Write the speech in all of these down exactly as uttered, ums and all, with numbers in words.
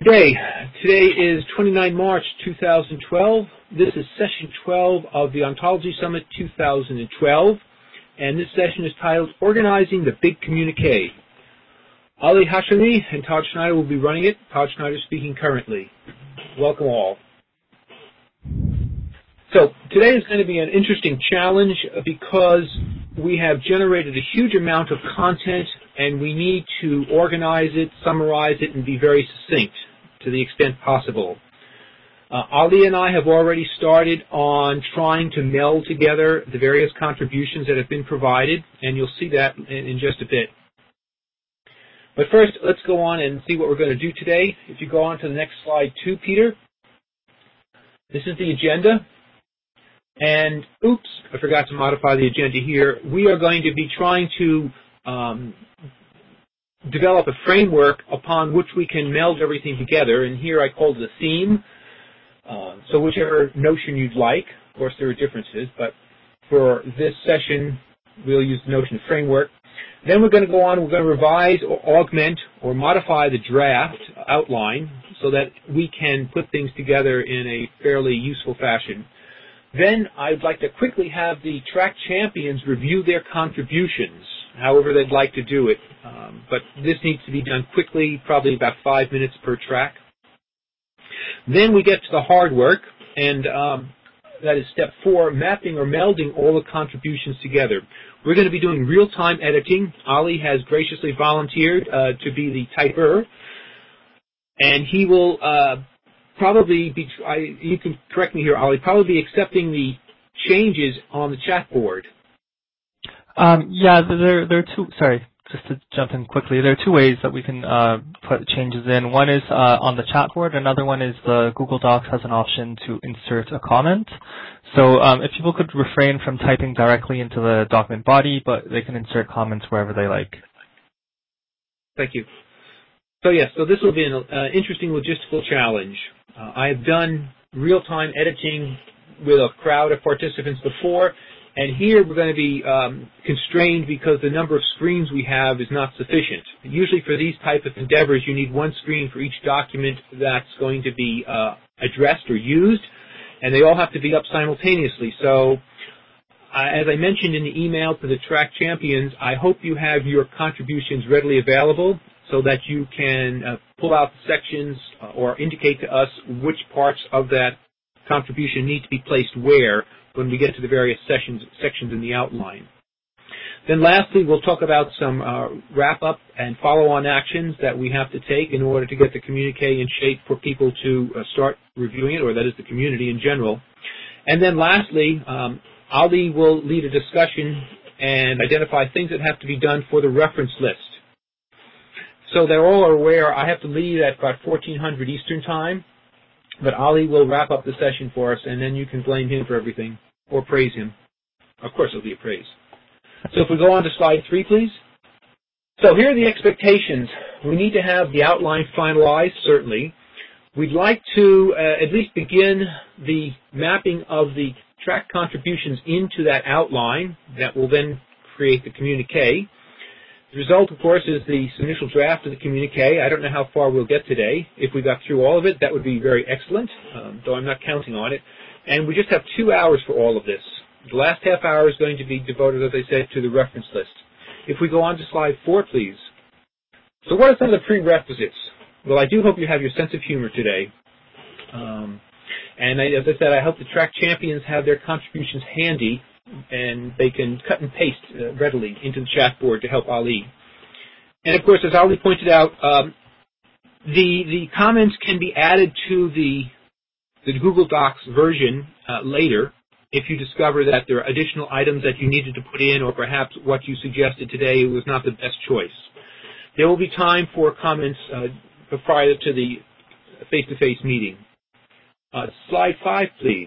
Good day. Today is the twenty-ninth of March, two thousand twelve. This is session twelve of the Ontology Summit two thousand twelve, and this session is titled Organizing the Big Communique. Ali Hashemi and Todd Schneider will be running it. Todd Schneider speaking currently. Welcome all. So today is going to be an interesting challenge because we have generated a huge amount of content and we need to organize it, summarize it, and be very succinct to the extent possible. Uh, Ali and I have already started on trying to meld together the various contributions that have been provided, and you'll see that in, in just a bit. But first, let's go on and see what we're going to do today. If you go on to the next slide two, Peter. This is the agenda. And, oops, I forgot to modify the agenda here. We are going to be trying to um, develop a framework upon which we can meld everything together. And here I called it a theme. Uh, so whichever notion you'd like. Of course, there are differences. But for this session, we'll use the notion of framework. Then we're going to go on, we're going to revise or augment or modify the draft outline so that we can put things together in a fairly useful fashion. Then I'd like to quickly have the track champions review their contributions, however they'd like to do it. Um, but this needs to be done quickly, probably about five minutes per track. Then we get to the hard work, and um, that is step four, mapping or melding all the contributions together. We're going to be doing real-time editing. Ali has graciously volunteered uh, to be the typer, and he will uh, probably be, I, you can correct me here, Ali, probably be accepting the changes on the chat board. Um, yeah, there, there are two, sorry, just to jump in quickly, there are two ways that we can uh, put changes in. One is uh, on the chat board, another one is the Google Docs has an option to insert a comment. So um, if people could refrain from typing directly into the document body, but they can insert comments wherever they like. Thank you. So yes, so this will be an uh, interesting logistical challenge. Uh, I have done real-time editing with a crowd of participants before, and here we're going to be um, constrained because the number of screens we have is not sufficient. Usually for these type of endeavors, you need one screen for each document that's going to be uh, addressed or used, and they all have to be up simultaneously. So uh, as I mentioned in the email to the track champions, I hope you have your contributions readily available so that you can uh, pull out the sections uh, or indicate to us which parts of that contribution need to be placed where when we get to the various sessions, sections in the outline. Then lastly, we'll talk about some uh, wrap-up and follow-on actions that we have to take in order to get the communique in shape for people to uh, start reviewing it, or that is the community in general. And then lastly, um, Ali will lead a discussion and identify things that have to be done for the reference list. So they're all aware I have to leave at about fourteen hundred Eastern Time, but Ali will wrap up the session for us, and then you can blame him for everything, or praise him. Of course, it'll be a praise. So if we go on to slide three, please. So here are the expectations. We need to have the outline finalized, certainly. We'd like to uh, at least begin the mapping of the track contributions into that outline that will then create the communique. The result, of course, is the initial draft of the communique. I don't know how far we'll get today. If we got through all of it, that would be very excellent, um, though I'm not counting on it. And we just have two hours for all of this. The last half hour is going to be devoted, as I said, to the reference list. If we go on to slide four, please. So what are some of the prerequisites? Well, I do hope you have your sense of humor today. Um, and I, as I said, I hope the track champions have their contributions handy and they can cut and paste uh, readily into the chat board to help Ali. And of course, as Ali pointed out, um, the the comments can be added to the the Google Docs version uh, later if you discover that there are additional items that you needed to put in, or perhaps what you suggested today was not the best choice. There will be time for comments uh, prior to the face-to-face meeting. Uh, slide five, please.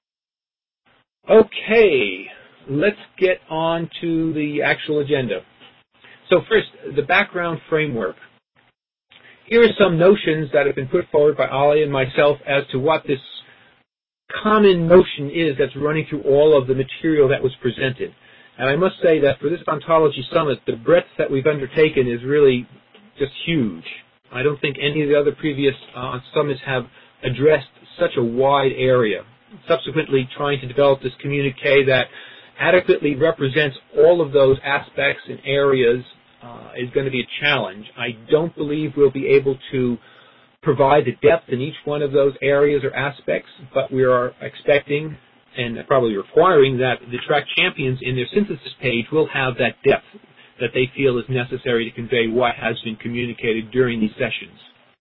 Okay, let's get on to the actual agenda. So first, the background framework. Here are some notions that have been put forward by Ali and myself as to what this common notion is that's running through all of the material that was presented. And I must say that for this Ontology Summit, the breadth that we've undertaken is really just huge. I don't think any of the other previous uh, summits have addressed such a wide area. Subsequently, trying to develop this communique that adequately represents all of those aspects and areas uh, is going to be a challenge. I don't believe we'll be able to provide the depth in each one of those areas or aspects, but we are expecting and probably requiring that the track champions in their synthesis page will have that depth that they feel is necessary to convey what has been communicated during these sessions.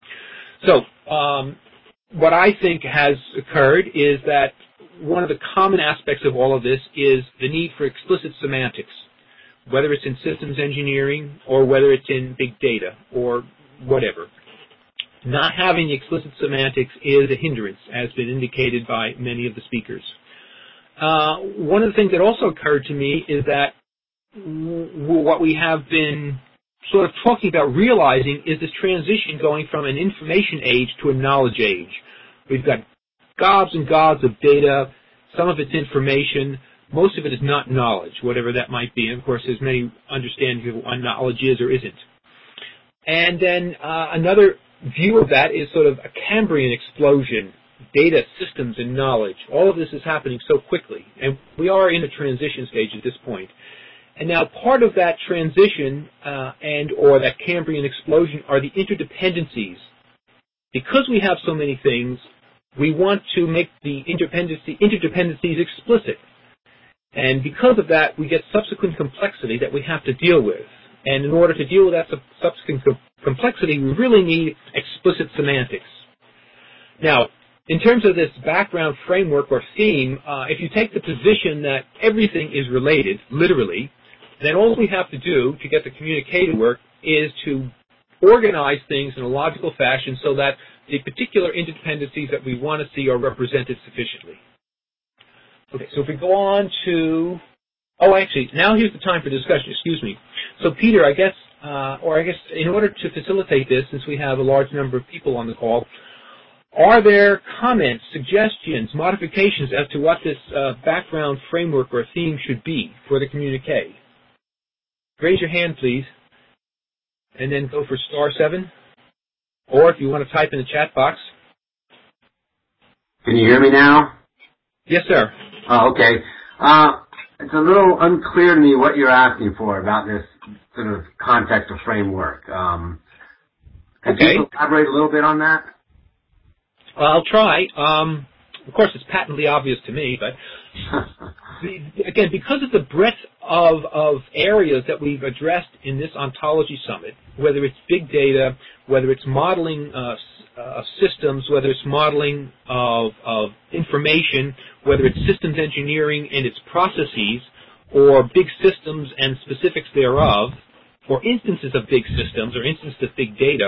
So, um, what I think has occurred is that one of the common aspects of all of this is the need for explicit semantics, whether it's in systems engineering or whether it's in big data or whatever. Not having explicit semantics is a hindrance, as has been indicated by many of the speakers. Uh, one of the things that also occurred to me is that w- what we have been sort of talking about realizing is this transition going from an information age to a knowledge age. We've got gobs and gobs of data. Some of it's information. Most of it is not knowledge, whatever that might be. And, of course, there's many understandings of what knowledge is or isn't. And then uh, another view of that is sort of a Cambrian explosion, data, systems, and knowledge. All of this is happening so quickly, and we are in a transition stage at this point. And now part of that transition uh, and or that Cambrian explosion are the interdependencies. Because we have so many things, we want to make the interdependency, interdependencies explicit. And because of that, we get subsequent complexity that we have to deal with. And in order to deal with that subsequent complexity, we really need explicit semantics. Now, in terms of this background framework or theme, uh, if you take the position that everything is related, literally, then all we have to do to get the communique to work is to organize things in a logical fashion so that the particular interdependencies that we want to see are represented sufficiently. Okay, so if we go on to, oh, actually, now here's the time for discussion, excuse me. So, Peter, I guess, uh, or I guess in order to facilitate this, since we have a large number of people on the call, are there comments, suggestions, modifications as to what this uh, background framework or theme should be for the communique? Raise your hand, please, and then go for star seven. Or if you want to type in the chat box. Can you hear me now? Yes, sir. Oh, okay. Uh, it's a little unclear to me what you're asking for about this sort of context or framework. Um, could okay. you elaborate a little bit on that? Well, I'll try. Um, of course, it's patently obvious to me, but the, again, because of the breadth of, of areas that we've addressed in this ontology summit, whether it's big data, whether it's modeling uh, uh, systems, whether it's modeling of, of information, whether it's systems engineering and its processes, or big systems and specifics thereof, or instances of big systems or instances of big data,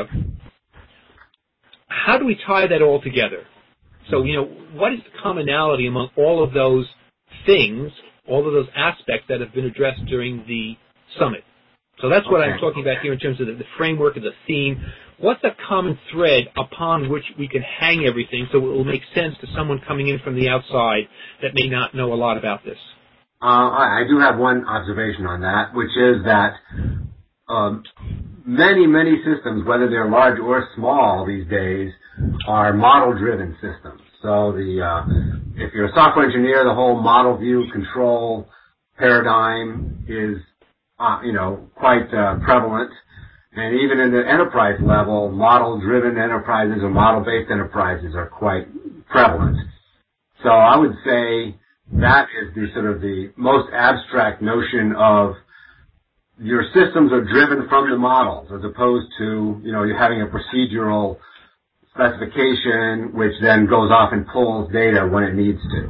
how do we tie that all together? So, you know, what is the commonality among all of those things, all of those aspects that have been addressed during the summit? So that's what okay. I'm talking about here in terms of the, the framework of the theme. What's that common thread upon which we can hang everything so it will make sense to someone coming in from the outside that may not know a lot about this? Uh, I, I do have one observation on that, which is that um, many, many systems, whether they're large or small these days, are model-driven systems. So the uh, if you're a software engineer, the whole model view control paradigm is, uh, you know, quite uh, prevalent. And even in the enterprise level, model-driven enterprises or model-based enterprises are quite prevalent. So I would say that is the sort of the most abstract notion of your systems are driven from the models, as opposed to, you know, you're having a procedural specification which then goes off and pulls data when it needs to.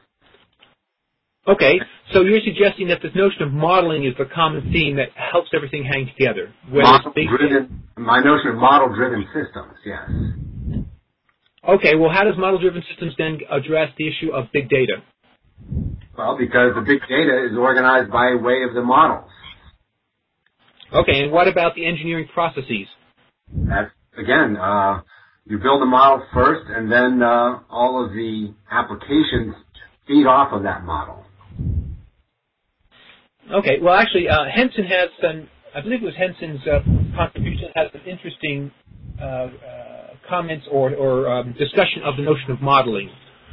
Okay, so you're suggesting that this notion of modeling is the common theme that helps everything hang together. Model-driven, my notion of model-driven systems, yes. Okay, well, how does model-driven systems then address the issue of big data? Well, because the big data is organized by way of the models. Okay, and what about the engineering processes? That's, again, uh, you build a model first, and then uh, all of the applications feed off of that model. Okay, well, actually, uh, Henson has some, I believe it was Henson's uh, contribution, has some interesting uh, uh, comments or, or um, discussion of the notion of modeling.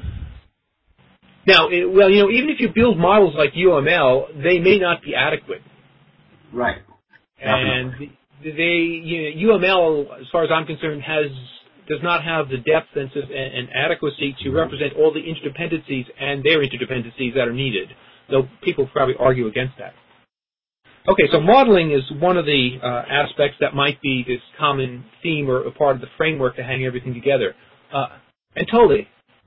Now, it, well, you know, even if you build models like U M L, they may not be adequate. Right. Definitely. And they, you know, U M L, as far as I'm concerned, has does not have the depth and, and adequacy to represent all the interdependencies and their interdependencies that are needed. Though people probably argue against that. Okay, so modeling is one of the uh, aspects that might be this common theme or a part of the framework to hang everything together. Uh, and Toli.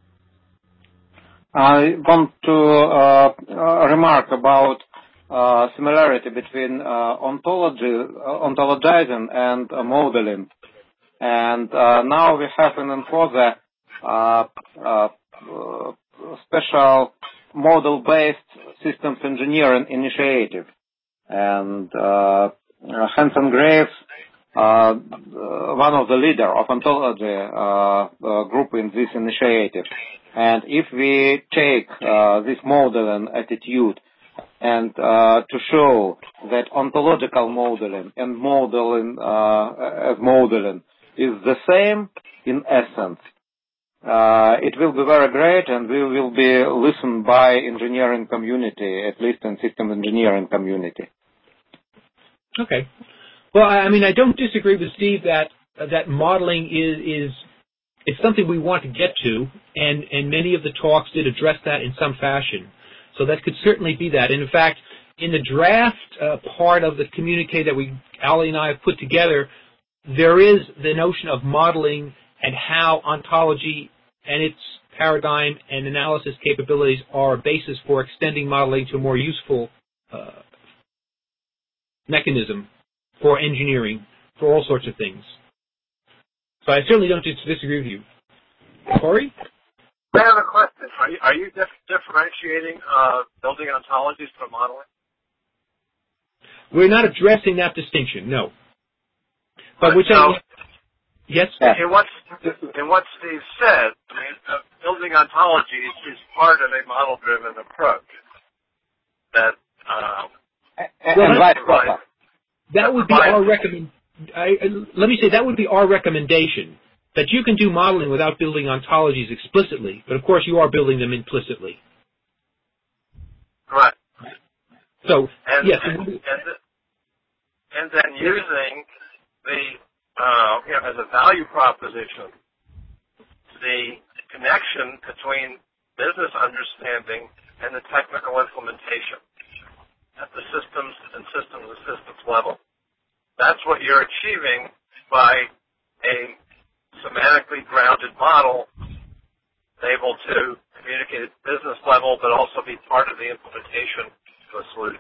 I want to uh, uh, remark about uh, similarity between uh, ontology, uh, ontologizing and uh, modeling. And uh, now we have in Enfosa uh, uh, uh, special model-based systems engineering initiative. And uh, Hanson Graves, uh, one of the leader of ontology uh, uh, group in this initiative. And if we take uh, this modeling attitude and uh, to show that ontological modeling and modeling uh, as modeling is the same in essence, uh, it will be very great, and we will be listened by engineering community, at least in system engineering community. Okay. Well, I mean, I don't disagree with Steve that uh, that modeling is is it's something we want to get to, and and many of the talks did address that in some fashion. So that could certainly be that. And in fact, in the draft uh, part of the communique that we, Ali and I have put together, there is the notion of modeling and how ontology and its paradigm and analysis capabilities are a basis for extending modeling to a more useful uh, mechanism for engineering, for all sorts of things. So I certainly don't dis- disagree with you. Corey? I have a question. Are you, are you dif- differentiating uh, building ontologies from modeling? We're not addressing that distinction, no. But But which so, I, yes? in what, in what Steve said, I mean, uh, building ontologies is part of a model-driven approach. That, um, And, well, and vice versa. That would be our recommend. I, let me say that would be our recommendation. That you can do modeling without building ontologies explicitly, but of course you are building them implicitly. Right. So and, yes, and, and, and then using the uh, you know, as a value proposition, the connection between business understanding and the technical implementation at the systems and systems and systems level. That's what you're achieving by a semantically grounded model able to communicate at the business level but also be part of the implementation of a solution.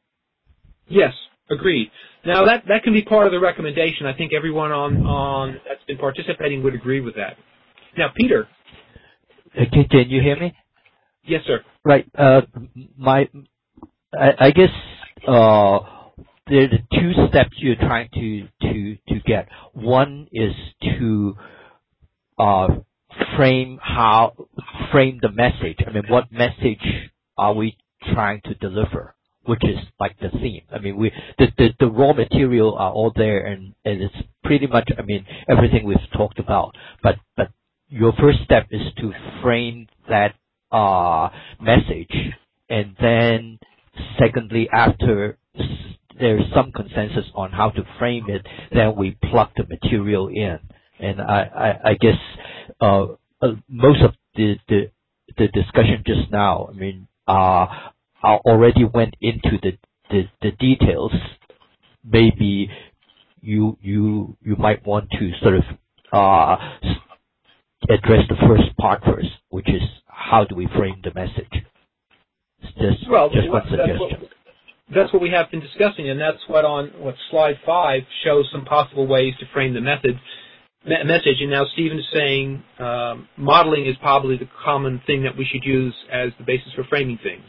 Yes, agreed. Now that, that can be part of the recommendation. I think everyone on, on that's been participating would agree with that. Now, Peter. Uh, can, can you hear me? Yes, sir. Right. Uh, my, I, I guess uh, there are two steps you're trying to, to, to get. One is to uh, frame how frame the message. I mean, what message are we trying to deliver? Which is like the theme. I mean, we the, the the raw material are all there, and, and it's pretty much, I mean, everything we've talked about. But but your first step is to frame that uh, message, and then secondly, after there's some consensus on how to frame it, then we plug the material in. And I I, I guess uh, uh, most of the, the the discussion just now, I mean, uh. I already went into the, the, the details. Maybe you you you might want to sort of uh, address the first part first, which is how do we frame the message. Just, well, just one that's suggestion. what, that's what we have been discussing, and that's what on what slide five shows some possible ways to frame the method me- message. And now Stephen is saying um, modeling is probably the common thing that we should use as the basis for framing things.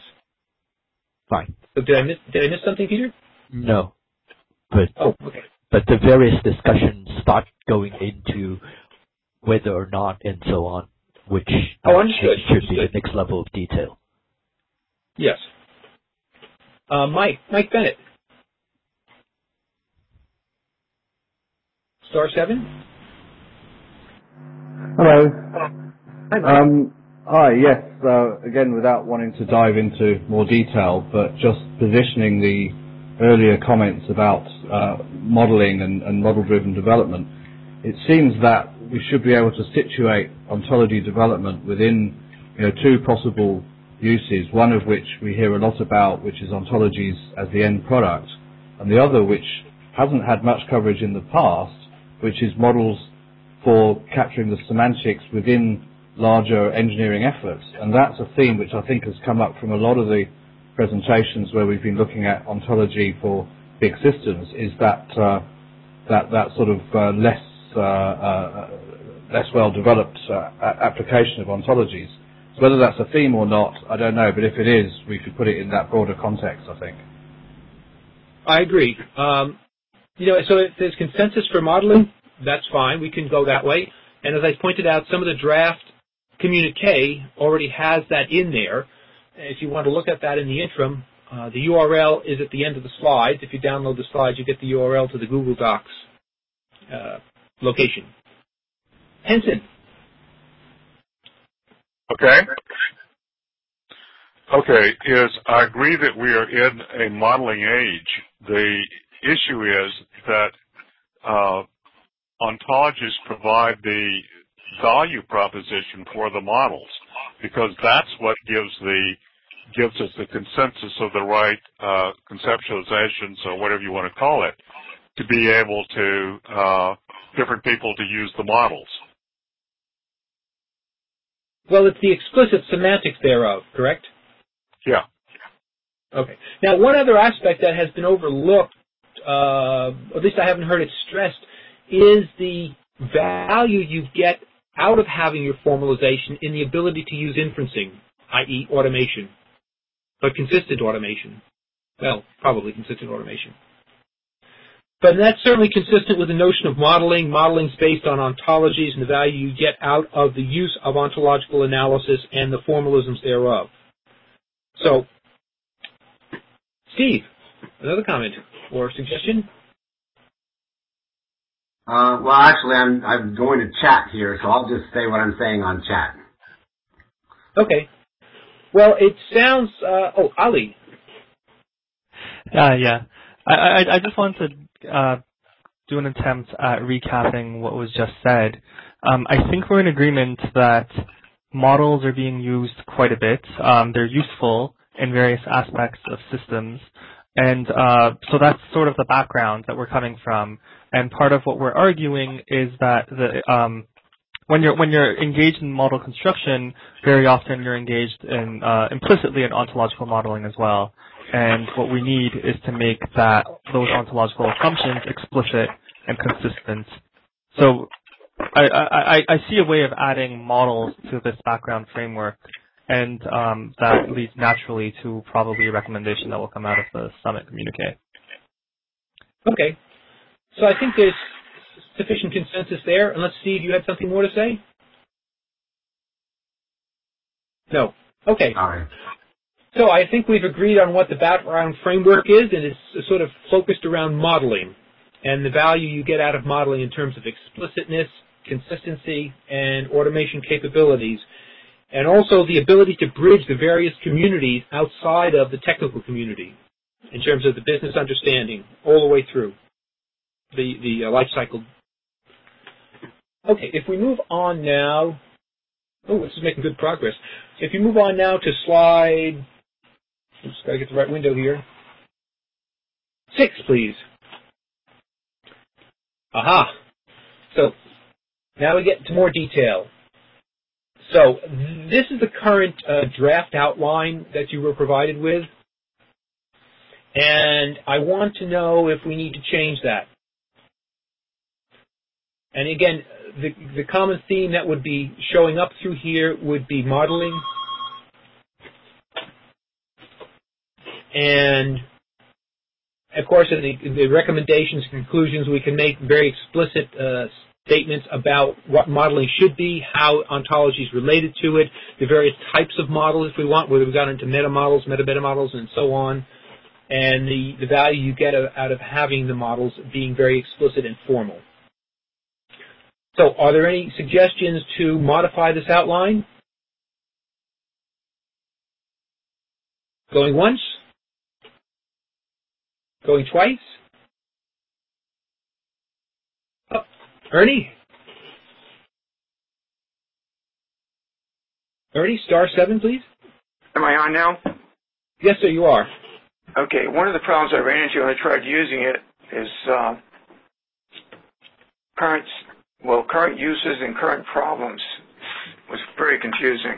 Fine. So did I miss did I miss something, Peter? No, but oh, okay. But the various discussions start going into whether or not and so on, which oh, I understood. think should understood. be the next level of detail. Yes. Uh, Mike Mike Bennett. Star seven. Hello. Um, hi, yes. Uh, again, without wanting to dive into more detail, but just positioning the earlier comments about uh, modeling and, and model-driven development, it seems that we should be able to situate ontology development within you know, two possible uses, one of which we hear a lot about, which is ontologies as the end product, and the other, which hasn't had much coverage in the past, which is models for capturing the semantics within larger engineering efforts. And that's a theme which I think has come up from a lot of the presentations where we've been looking at ontology for big systems, is that uh, that, that sort of uh, less, uh, uh, less well-developed uh, application of ontologies. So whether that's a theme or not, I don't know, but if it is, we could put it in that broader context, I think. I agree. Um, you know, so if there's consensus for modeling, that's fine. We can go that way. And as I pointed out, some of the draft communique already has that in there. If you want to look at that in the interim, uh, the U R L is at the end of the slides. If you download the slides, you get the U R L to the Google Docs uh, location. Henson. Okay. Okay, is I agree that we are in a modeling age. The issue is that uh, ontologies provide the value proposition for the models, because that's what gives the gives us the consensus of the right uh, conceptualizations, or whatever you want to call it, to be able to uh, different people to use the models. Well, it's the explicit semantics thereof, correct? Yeah. Okay. Now, one other aspect that has been overlooked, uh, at least I haven't heard it stressed, is the value you get out of having your formalization in the ability to use inferencing, that is automation, but consistent automation. Well, probably consistent automation. But that's certainly consistent with the notion of modeling. Modeling is based on ontologies and the value you get out of the use of ontological analysis and the formalisms thereof. So, Steve, another comment or suggestion? Uh, well, actually, I'm I'm going to chat here, so I'll just say what I'm saying on chat. Okay. Well, it sounds. Uh, oh, Ali. Uh, yeah. I, I I just wanted to uh, do an attempt at recapping what was just said. Um, I think we're in agreement that models are being used quite a bit. Um, they're useful in various aspects of systems. And uh, so that's sort of the background that we're coming from. And part of what we're arguing is that the, um, when you're when you're engaged in model construction, very often you're engaged in uh, implicitly in ontological modeling as well. And what we need is to make that those ontological assumptions explicit and consistent. So I, I, I see a way of adding models to this background framework, and um, that leads naturally to probably a recommendation that will come out of the summit communique. Okay. So I think there's sufficient consensus there. Unless, Steve, you had something more to say? No. Okay. All right. So I think we've agreed on what the background framework is, and it's sort of focused around modeling and the value you get out of modeling in terms of explicitness, consistency, and automation capabilities, and also the ability to bridge the various communities outside of the technical community in terms of the business understanding all the way through the, the uh, life cycle. Okay, if we move on now, oh, this is making good progress. If you move on now to slide, just got to get the right window here, six, please. Aha. So now we get to more detail. So this is the current uh, draft outline that you were provided with, and I want to know if we need to change that. And again, the, the common theme that would be showing up through here would be modeling, and of course, in the, in the recommendations and conclusions, we can make very explicit uh, statements about what modeling should be, how ontology is related to it, the various types of models if we want, whether we got into meta models, meta-meta models, and so on, and the, the value you get out of having the models being very explicit and formal. So are there any suggestions to modify this outline? Going once? Going twice? Oh, Ernie? Ernie, star seven, please. Am I on now? Yes, sir, you are. Okay, one of the problems I ran into when I tried using it is uh, current, well, current uses and current problems was very confusing.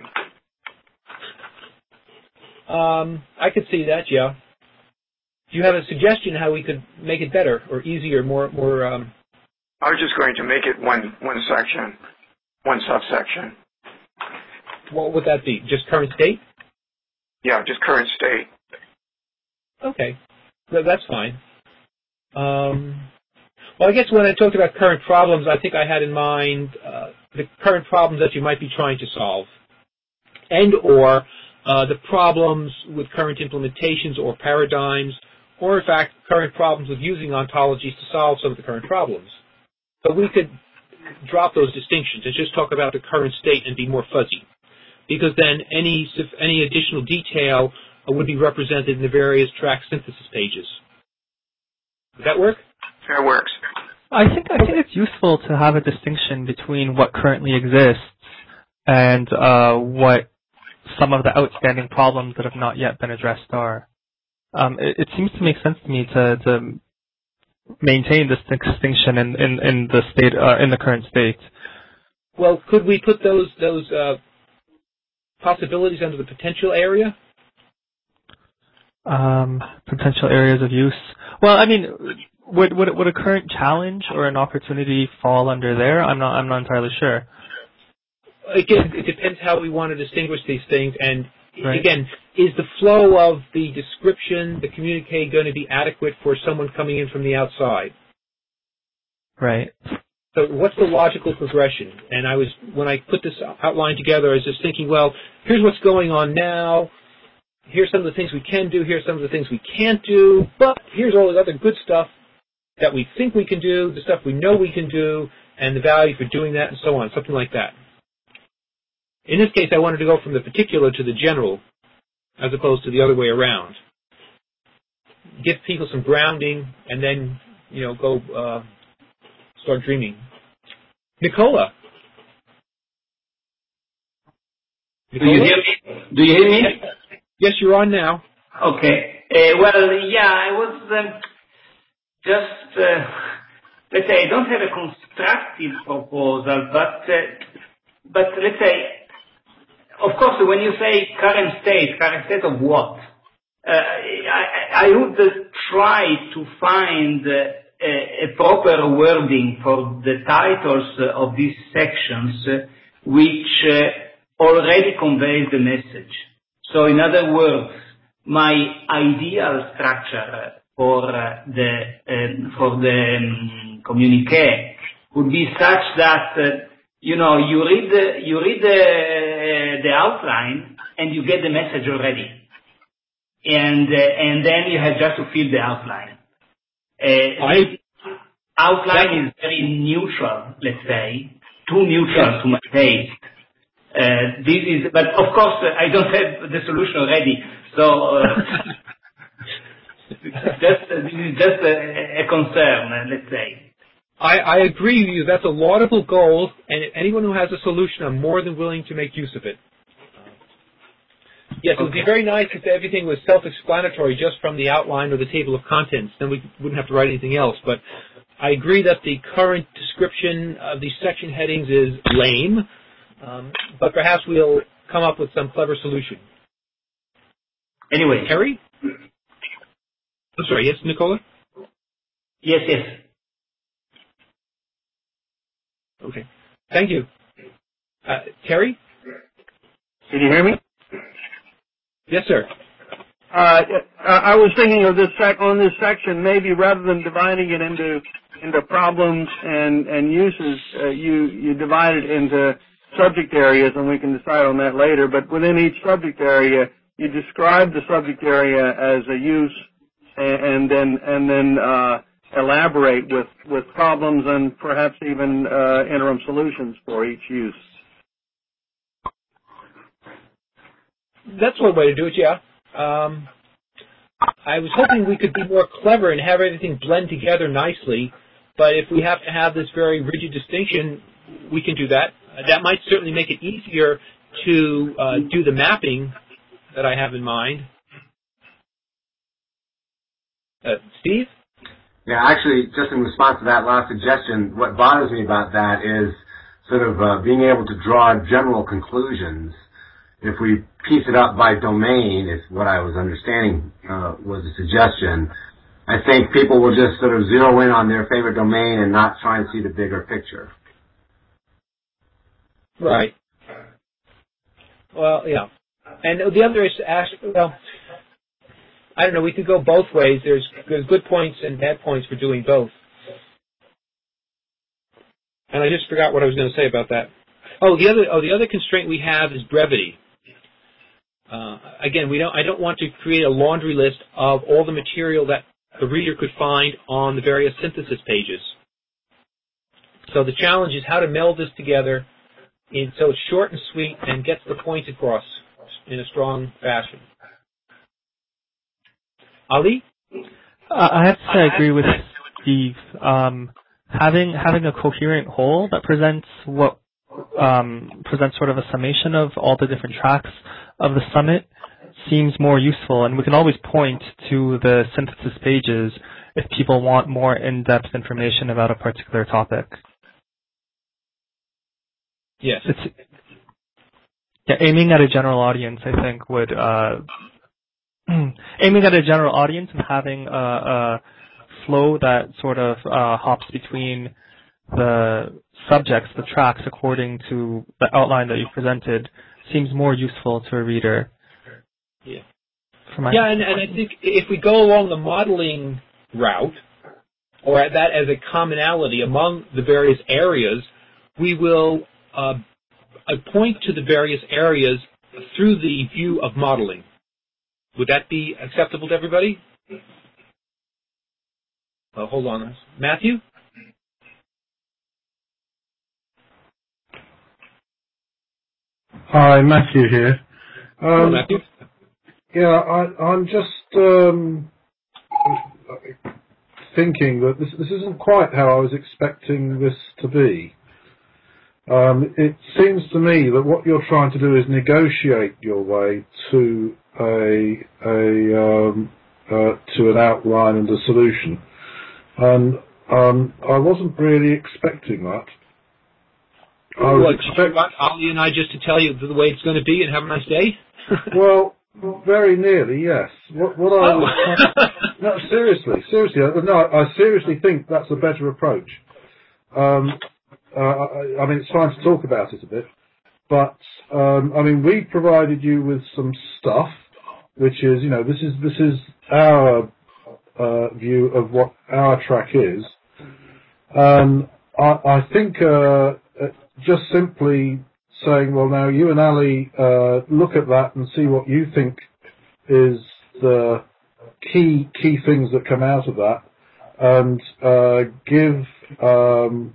Um, I could see that, yeah. Do you have a suggestion how we could make it better or easier, more, more? Um... I was just going to make it one one section, one subsection. What would that be? Just current state? Yeah, just current state. Okay, well, that's fine. Um, well, I guess when I talked about current problems, I think I had in mind uh, the current problems that you might be trying to solve, and or uh, the problems with current implementations or paradigms, or in fact, current problems with using ontologies to solve some of the current problems. But we could drop those distinctions and just talk about the current state and be more fuzzy, because then any any additional detail would be represented in the various track synthesis pages. Does that work? That works. I think I think it's useful to have a distinction between what currently exists and uh, what some of the outstanding problems that have not yet been addressed are. Um, it, it seems to make sense to me to, to maintain this distinction in, in, in the state uh, in the current state. Well, could we put those those uh, possibilities under the potential area? Um, potential areas of use. Well, I mean, would would would a current challenge or an opportunity fall under there? I'm not I'm not entirely sure. Again, it depends how we want to distinguish these things. And right. Again, is the flow of the description, the communique, going to be adequate for someone coming in from the outside? Right. So what's the logical progression? And I was, when I put this outline together, I was just thinking, well, here's what's going on now. Here's some of the things we can do. Here's some of the things we can't do. But here's all the other good stuff that we think we can do, the stuff we know we can do, and the value for doing that, and so on, something like that. In this case, I wanted to go from the particular to the general, as opposed to the other way around. Give people some grounding, and then, you know, go uh, start dreaming. Nicola. Nicola? Do you hear me? Do you hear me? Yes, you're on now. Okay. Uh, well, yeah, I was um, just, uh, let's say, I don't have a constructive proposal, but, uh, but let's say, of course, when you say current state, current state of what? Uh, I, I would uh, try to find uh, a, a proper wording for the titles uh, of these sections, uh, which uh, already conveys the message. So, in other words, my ideal structure for uh, the uh, for the um, communique would be such that uh, you know you read the, you read the uh, the outline and you get the message already, and uh, and then you have just to fill the outline. Uh, I, outline is very neutral, let's say, too neutral to my taste. Uh, this is, but of course, uh, I don't have the solution already. So, uh, just, uh, this is just a, a concern, uh, let's say. I, I agree with you. That's a laudable goal, and anyone who has a solution, I'm more than willing to make use of it. Yes, it would be very nice if everything was self-explanatory just from the outline or the table of contents. Then we wouldn't have to write anything else. But I agree that the current description of these section headings is lame. Um, but perhaps we'll come up with some clever solution. Anyway. Harry? I'm sorry, yes, Nicola? Yes, yes. Okay. Thank you. Uh, Terry? Can you hear me? Yes, sir. Uh, I was thinking of this sec- on this section, maybe rather than dividing it into into problems and, and uses, uh, you, you divide it into subject areas, and we can decide on that later. But within each subject area, you describe the subject area as a use, and, and then and then uh, elaborate with, with problems and perhaps even uh, interim solutions for each use. That's one way to do it, yeah. Um, I was hoping we could be more clever and have everything blend together nicely, but if we have to have this very rigid distinction, we can do that. Uh, that might certainly make it easier to uh, do the mapping that I have in mind. Uh, Steve? Yeah, actually, just in response to that last suggestion, what bothers me about that is sort of uh, being able to draw general conclusions. If we piece it up by domain, is what I was understanding uh, was a suggestion, I think people will just sort of zero in on their favorite domain and not try and see the bigger picture. Right. Well, yeah. And the other is to ask, well, I don't know, we could go both ways. There's, there's good points and bad points for doing both. And I just forgot what I was going to say about that. Oh, the other, oh, the other constraint we have is brevity. Uh, again, we don't, I don't want to create a laundry list of all the material that the reader could find on the various synthesis pages. So the challenge is how to meld this together in so it's short and sweet and gets the point across in a strong fashion. Ali? Uh, I have to say I agree with Steve. Um, having having a coherent whole that presents what um, presents sort of a summation of all the different tracks of the summit seems more useful, and we can always point to the synthesis pages if people want more in-depth information about a particular topic. Yes. It's, yeah, aiming at a general audience, I think, would uh, aiming at a general audience and having a, a flow that sort of uh, hops between the subjects, the tracks, according to the outline that you presented, seems more useful to a reader. Yeah. My yeah, and, and I think if we go along the modeling route, or at that as a commonality among the various areas, we will uh, point to the various areas through the view of modeling. Would that be acceptable to everybody? Well, hold on. Matthew? Hi, Matthew here. Um, Hello, Matthew. Yeah, I, I'm just um, thinking that this, this isn't quite how I was expecting this to be. Um, it seems to me that what you're trying to do is negotiate your way to a a um, uh, to an outline and a solution, and um, I wasn't really expecting that. I was What, expect- you want Ali and I just to tell you the way it's going to be and have a nice day? Well, very nearly, yes. What, what I was oh. no, seriously, seriously, no, I seriously think that's a better approach. Um, uh, I, I mean, it's fine to talk about it a bit, but um, I mean, we provided you with some stuff, which is, you know, this is this is our uh, view of what our track is. Um, I, I think. Uh, Just simply saying, well, now you and Ali uh, look at that and see what you think is the key key things that come out of that, and uh, give um,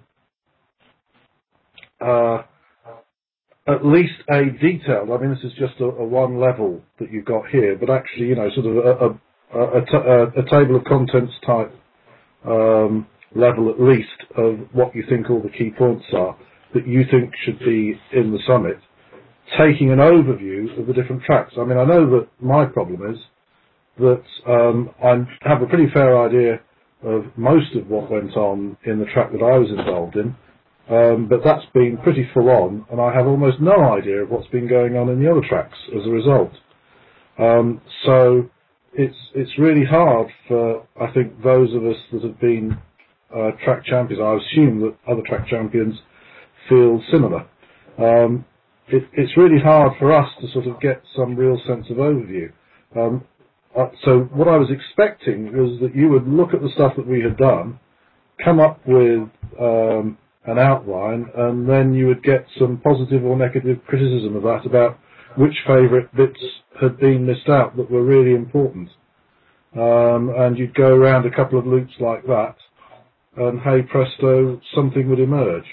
uh, at least a detailed. I mean, this is just a, a one level that you've got here, but actually, you know, sort of a, a, a, a, a table of contents type um, level at least of what you think all the key points are that you think should be in the summit, taking an overview of the different tracks. I mean, I know that my problem is that um, I have a pretty fair idea of most of what went on in the track that I was involved in, um, but that's been pretty full on, and I have almost no idea of what's been going on in the other tracks as a result. Um, so it's it's really hard for, I think, those of us that have been uh, track champions. I assume that other track champions feel similar. Um, it, it's really hard for us to sort of get some real sense of overview. Um, uh, so what I was expecting was that you would look at the stuff that we had done, come up with um, an outline, and then you would get some positive or negative criticism of that about which favourite bits had been missed out that were really important. um, and you'd go around a couple of loops like that, and hey presto, something would emerge.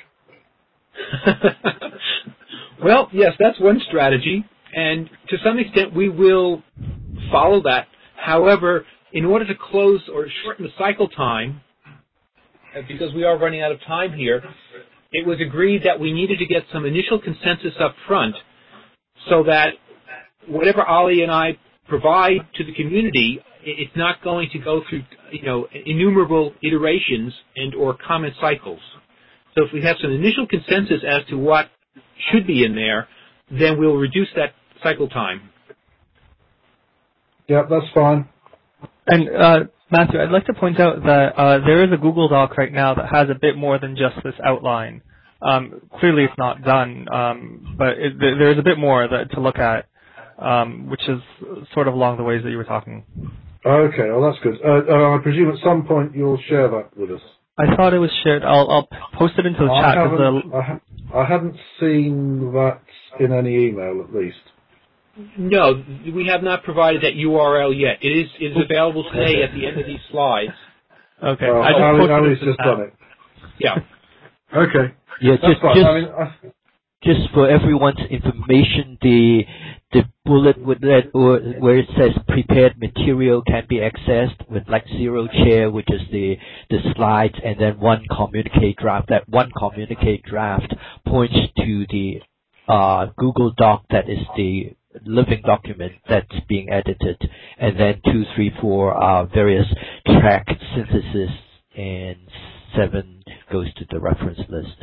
Well, yes, that's one strategy, and to some extent we will follow that. However, in order to close or shorten the cycle time, because we are running out of time here, it was agreed that we needed to get some initial consensus up front so that whatever Ali and I provide to the community, it's not going to go through, you know, innumerable iterations and or comment cycles. So if we have some initial consensus as to what should be in there, then we'll reduce that cycle time. Yeah, that's fine. And uh, Matthew, I'd like to point out that uh, there is a Google Doc right now that has a bit more than just this outline. Um, clearly it's not done, um, but it, there's a bit more that, to look at, um, which is sort of along the ways that you were talking. Okay, well that's good. Uh, uh, I presume at some point you'll share that with us. I thought it was shared. I'll, I'll post it into the I chat. Haven't, The... I, ha- I haven't seen that in any email, at least. No, we have not provided that U R L yet. It is, it is available today at the end of these slides. Okay, uh, I just Ali, posted Ali's it just done it. Yeah. Okay. Yeah, That's just fine. just, I mean, I, just for everyone's information, the the bullet with that or where it says prepared material can be accessed with like zero chair, which is the the slides, and then one communicate draft. That one communicate draft points to the uh, Google Doc that is the living document that's being edited, and then two, three, four uh, various track synthesis, and seven goes to the reference list.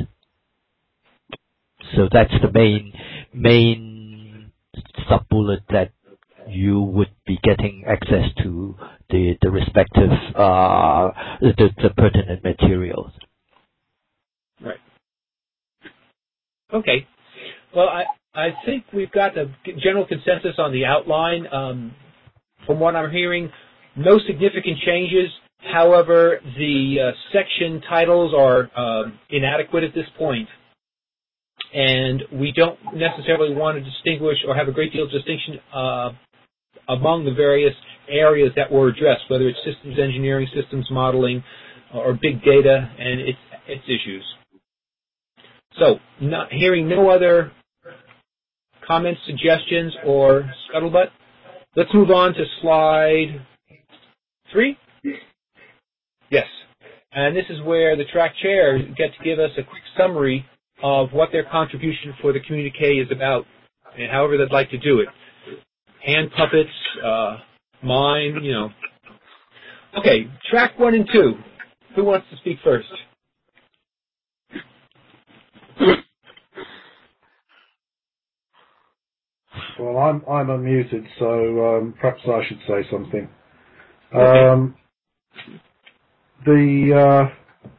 So that's the main main sub-bullet that you would be getting access to the the respective uh, the, the pertinent materials. Right. Okay. Well, I I think we've got a general consensus on the outline. Um, from what I'm hearing, no significant changes. However, the uh, section titles are uh, inadequate at this point. And we don't necessarily want to distinguish or have a great deal of distinction uh, among the various areas that were addressed, whether it's systems engineering, systems modeling, or big data and its, its issues. So, not hearing no other comments, suggestions, or scuttlebutt, let's move on to slide three. Yes. And this is where the track chairs get to give us a quick summary of what their contribution for the communique is about, and however they'd like to do it. Hand puppets, uh, mine, you know. Okay, track one and two. Who wants to speak first? well, I'm I'm unmuted, so um, perhaps I should say something. Um, the uh,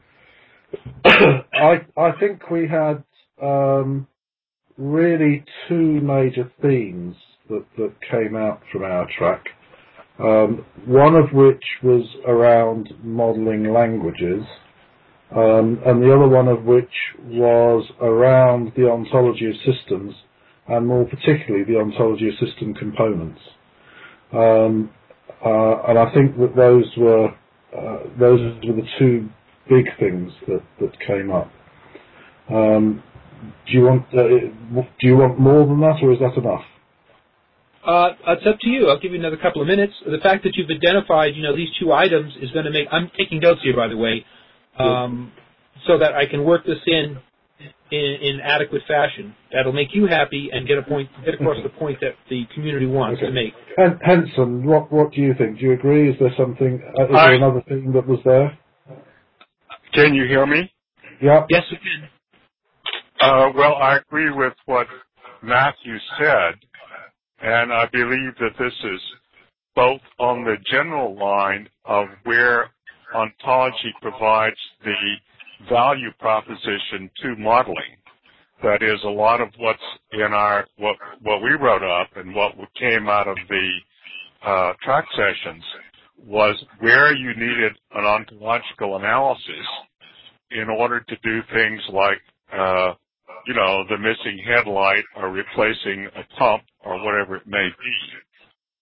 I I think we had um, really two major themes that, that came out from our track. Um, one of which was around modelling languages, um, and the other one of which was around the ontology of systems, and more particularly the ontology of system components. Um, uh, and I think that those were uh, those were the two big things that, that came up. Um, do you want uh, do you want more than that, or is that enough? Uh, it's up to you. I'll give you another couple of minutes. The fact that you've identified, you know, these two items is going to make. I'm taking notes here, by the way, um, so that I can work this in, in in adequate fashion. That'll make you happy and get a point, get across the point that the community wants okay. to make. And Henson, what what do you think? Do you agree? Is there something? Uh, is I, there another thing that was there? Can you hear me? Yeah. Yes, we can. Uh, well, I agree with what Matthew said, and I believe that this is both on the general line of where ontology provides the value proposition to modeling. That is, a lot of what's in our what what we wrote up and what came out of the uh, track sessions was where you needed an ontological analysis in order to do things like, uh, you know, the missing headlight or replacing a pump or whatever it may be.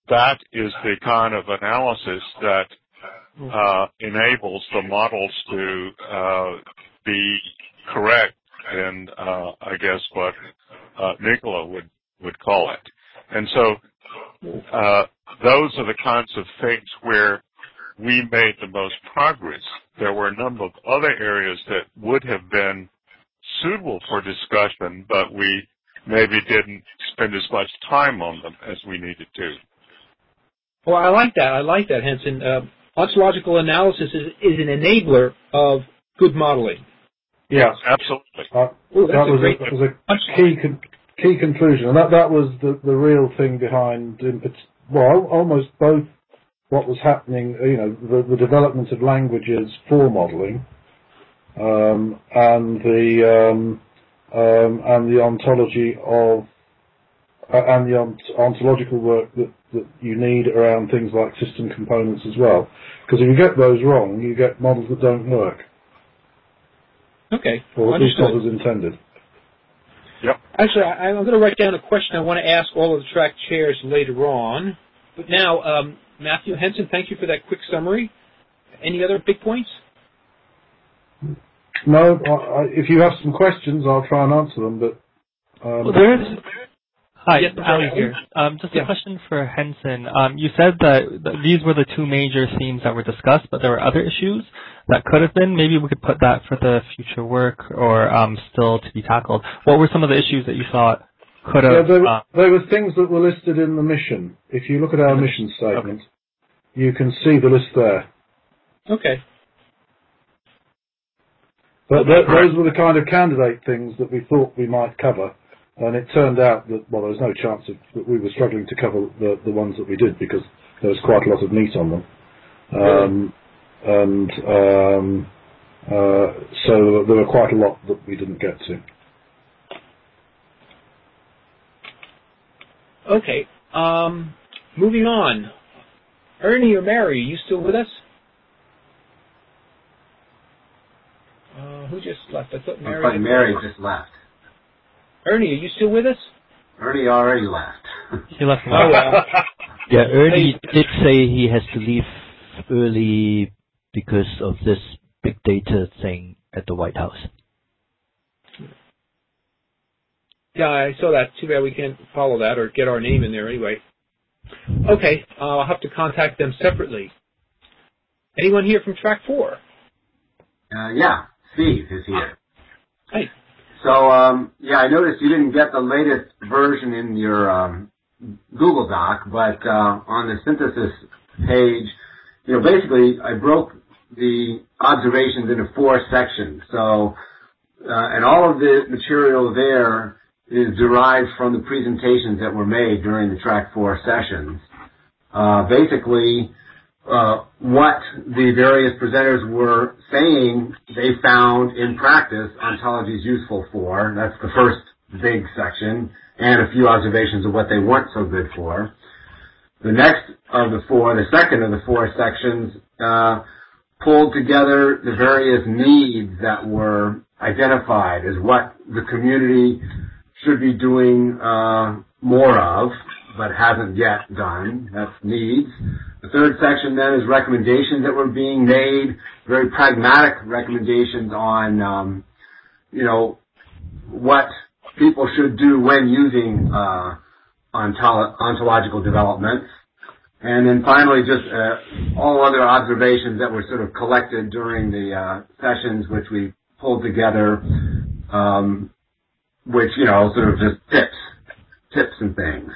that is the kind of analysis that uh, enables the models to uh, be correct in, uh, I guess, what uh, Nicola would, would call it. And so uh, those are the kinds of things where we made the most progress. There were a number of other areas that would have been suitable for discussion, but we maybe didn't spend as much time on them as we needed to. Well, I like that. I like that, Henson. Uh, ontological analysis is, is an enabler of good modeling. Yes, absolutely. Uh, Ooh, that, was a a, that was a key con- key conclusion, and that that was the, the real thing behind, in, well, almost both what was happening, you know, the, the development of languages for modelling, um, and the um, um, and the ontology of uh, and the ont- ontological work that, that you need around things like system components as well. Because if you get those wrong, you get models that don't work. Okay, or at least understood. not as intended. Yep. Actually, I, I'm going to write down a question I want to ask all of the track chairs later on. But now, um, Matthew Henson, thank you for that quick summary. Any other big points? No, I, I, if you have some questions, I'll try and answer them. But um, well, there is. Hi, yes, Ali here. Um, just yeah. a question for Henson. Um, you said that th- these were the two major themes that were discussed, but there were other issues that could have been. Maybe we could put that for the future work or um, still to be tackled. What were some of the issues that you thought could have... Yeah, there, were, uh, there were things that were listed in the mission. If you look at our mission statement, okay. you can see the list there. Okay. But okay. th- those were the kind of candidate things that we thought we might cover. And it turned out that, well, there was no chance of, that we were struggling to cover the, the ones that we did because there was quite a lot of meat on them. Um, really? And um, uh, so there were quite a lot that we didn't get to. Okay. Um, moving on. Ernie or Mary, are you still with us? Uh, who just left? I thought Mary. I thought Mary just left. Ernie, are you still with us? Ernie already left. He left. Oh, well. Yeah, Ernie did say he has to leave early because of this big data thing at the White House. Yeah, I saw that. Too bad we can't follow that or get our name in there anyway. Okay, uh, I'll have to contact them separately. Anyone here from Track four? Uh, yeah, Steve is here. Hey. So, um, yeah, I noticed you didn't get the latest version in your um, Google Doc, but uh, on the synthesis page, you know, basically I broke the observations into four sections. So, uh, and all of the material there is derived from the presentations that were made during the Track four sessions. Uh, basically, uh, what the various presenters were saying they found in practice ontology is useful for. That's the first big section, and a few observations of what they weren't so good for. The next of the four, the second of the four sections, uh, pulled together the various needs that were identified as what the community should be doing uh, more of, but hasn't yet done. That's needs. The third section then is recommendations that were being made, very pragmatic recommendations on, um, you know, what people should do when using uh, ontolo- ontological developments. And then finally, just uh, all other observations that were sort of collected during the uh, sessions, which we pulled together, um, which, you know, sort of just tips, tips and things.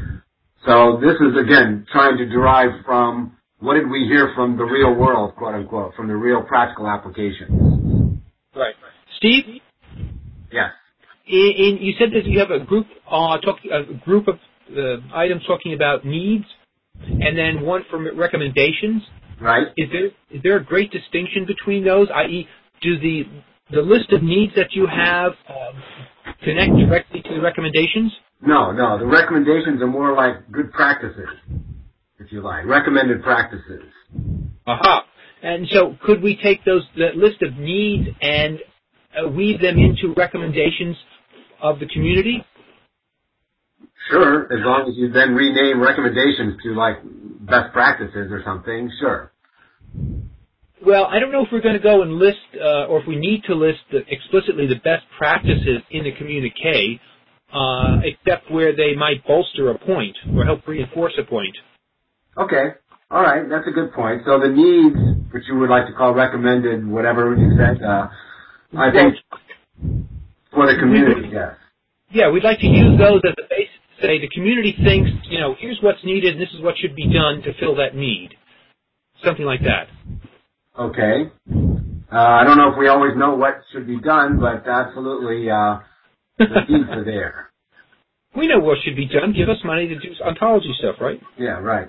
So this is, again, trying to derive from what did we hear from the real world, quote unquote, from the real practical applications. Right. Steve? Yes. In, in, you said that you have a group, uh, talk, a group of uh, items talking about needs, and then one for recommendations. Right. Is there is there a great distinction between those? that is, do the the list of needs that you have um, connect directly to the recommendations? No, no. The recommendations are more like good practices, if you like, recommended practices. Aha. And so could we take those that list of needs and uh, weave them into recommendations of the community? Sure, as long as you then rename recommendations to like best practices or something, sure. Well, I don't know if we're going to go and list, uh, or if we need to list the, explicitly the best practices in the communique, uh, except where they might bolster a point or help reinforce a point. Okay. All right. That's a good point. So the needs, which you would like to call recommended, whatever you said, uh, I think for the community, yes. Yeah, we'd like to use those as a basis to say the community thinks, you know, here's what's needed and this is what should be done to fill that need. Something like that. Okay. Uh, I don't know if we always know what should be done, but absolutely uh, the needs are there. We know what should be done. Give us money to do ontology stuff, right? Yeah, right.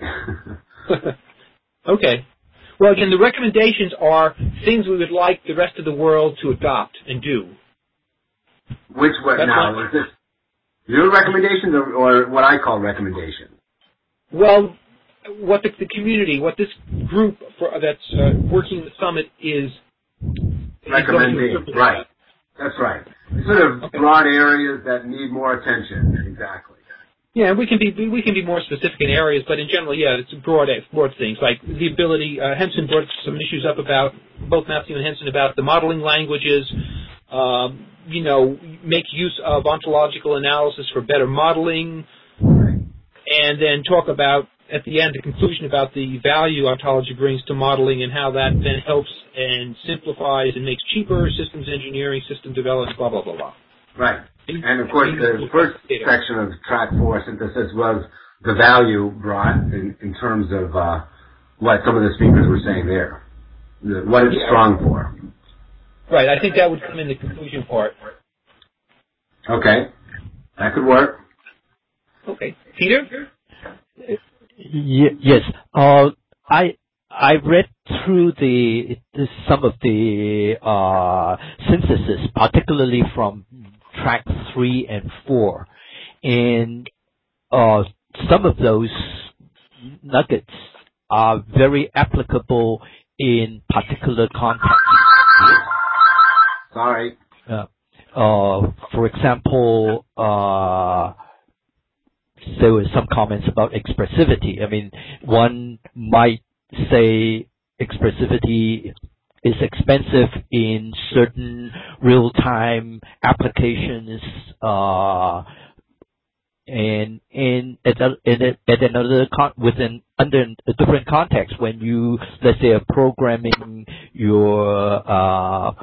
Okay. Well, again, the recommendations are things we would like the rest of the world to adopt and do. Which what That's now? what, is this your recommendations or, or what I call recommendations? Well, what the, the community, what this group for, that's uh, working the summit is recommending. Is right. That's right. Sort of okay. Broad areas that need more attention. Exactly. Yeah, we can be we can be more specific in areas, but in general, yeah, it's broad broad things like the ability. Uh, Henson brought some issues up about both Matthew and Henson about the modeling languages. Um, you know, make use of ontological analysis for better modeling, and then talk about at the end the conclusion about the value ontology brings to modeling and how that then helps and simplifies and makes cheaper systems engineering, system development, blah blah blah blah. Right. And of course, the first section of track four synthesis was the value brought in, in terms of uh, what some of the speakers were saying there, the, what it's strong for. Right. I think that would come in the conclusion part. Okay. That could work. Okay. Peter? Y- yes. Uh, I I read through the, the some of the uh, synthesis, particularly from track three and four, and uh, some of those nuggets are very applicable in particular contexts. Sorry. Uh, uh, for example, uh, there were some comments about expressivity. I mean, one might say expressivity is expensive in certain real-time applications, uh, and in at, a, at another con- within under a different context, when you, let's say, are programming your uh,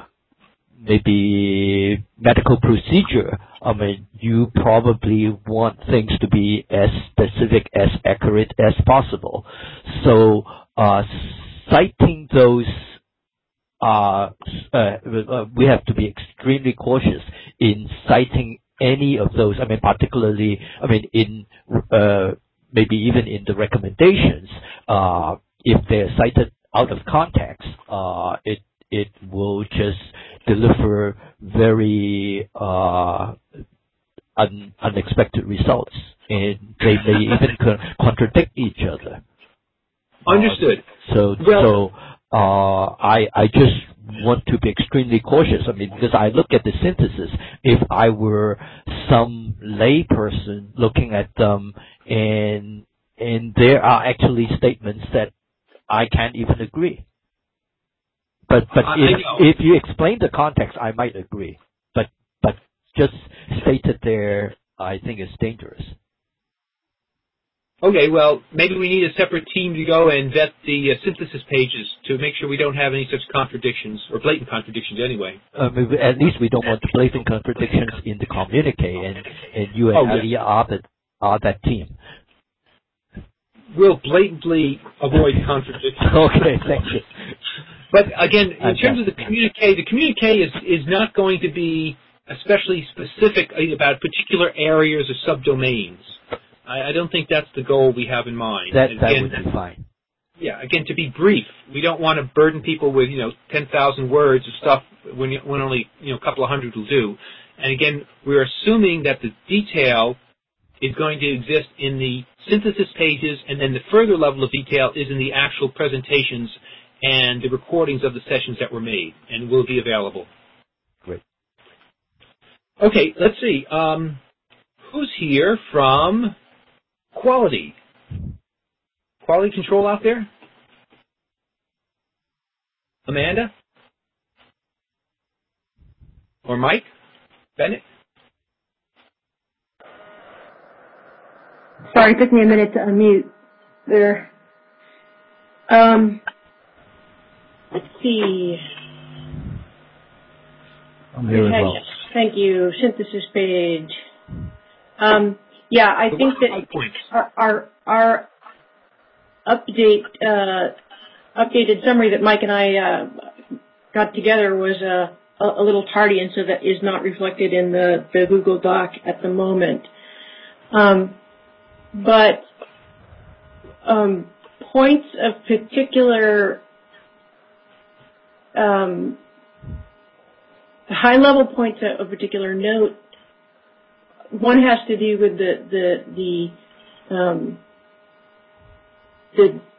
maybe medical procedure, I mean, you probably want things to be as specific, as accurate as possible. So, uh, citing those, uh, uh, we have to be extremely cautious in citing any of those. I mean, particularly, I mean, in, uh, maybe even in the recommendations, uh, if they're cited out of context, uh, it, it will just deliver very uh, un- unexpected results, and they may even co- contradict each other. Understood. Uh, so, well, so uh, I I just want to be extremely cautious. I mean, because I look at the synthesis. If I were some lay person looking at them, and and there are actually statements that I can't even agree. But but I, if I if you explain the context, I might agree. But but just stated there, I think is dangerous. Okay, well, maybe we need a separate team to go and vet the uh, synthesis pages to make sure we don't have any such contradictions, or blatant contradictions anyway. Um, at least we don't want blatant contradictions in the communique, and, and you and oh, Ali yes. are, that, are that team. We'll blatantly avoid contradictions. Okay, thank you. But again, in Okay. terms of the communique, the communique is, is not going to be especially specific about particular areas or subdomains. I, I don't think that's the goal we have in mind. That, again, that would be fine. Yeah, again, to be brief. We don't want to burden people with, you know, ten thousand words of stuff when, when only, you know, a couple of hundred will do. And again, we're assuming that the detail is going to exist in the synthesis pages, and then the further level of detail is in the actual presentations and the recordings of the sessions that were made, and will be available. Great. Okay, let's see. Um, who's here from quality? Quality control out there? Amanda? Or Mike? Bennett? Sorry, it took me a minute to unmute there. Um, let's see. I'm here as well. Thank you. Synthesis page. Um, yeah, I think that our our, our update uh, updated summary that Mike and I uh, got together was uh, a, a little tardy, and so that is not reflected in the, the Google Doc at the moment. Um, but um, points of particular um, high-level points of particular note. One has to do with the the the um, the,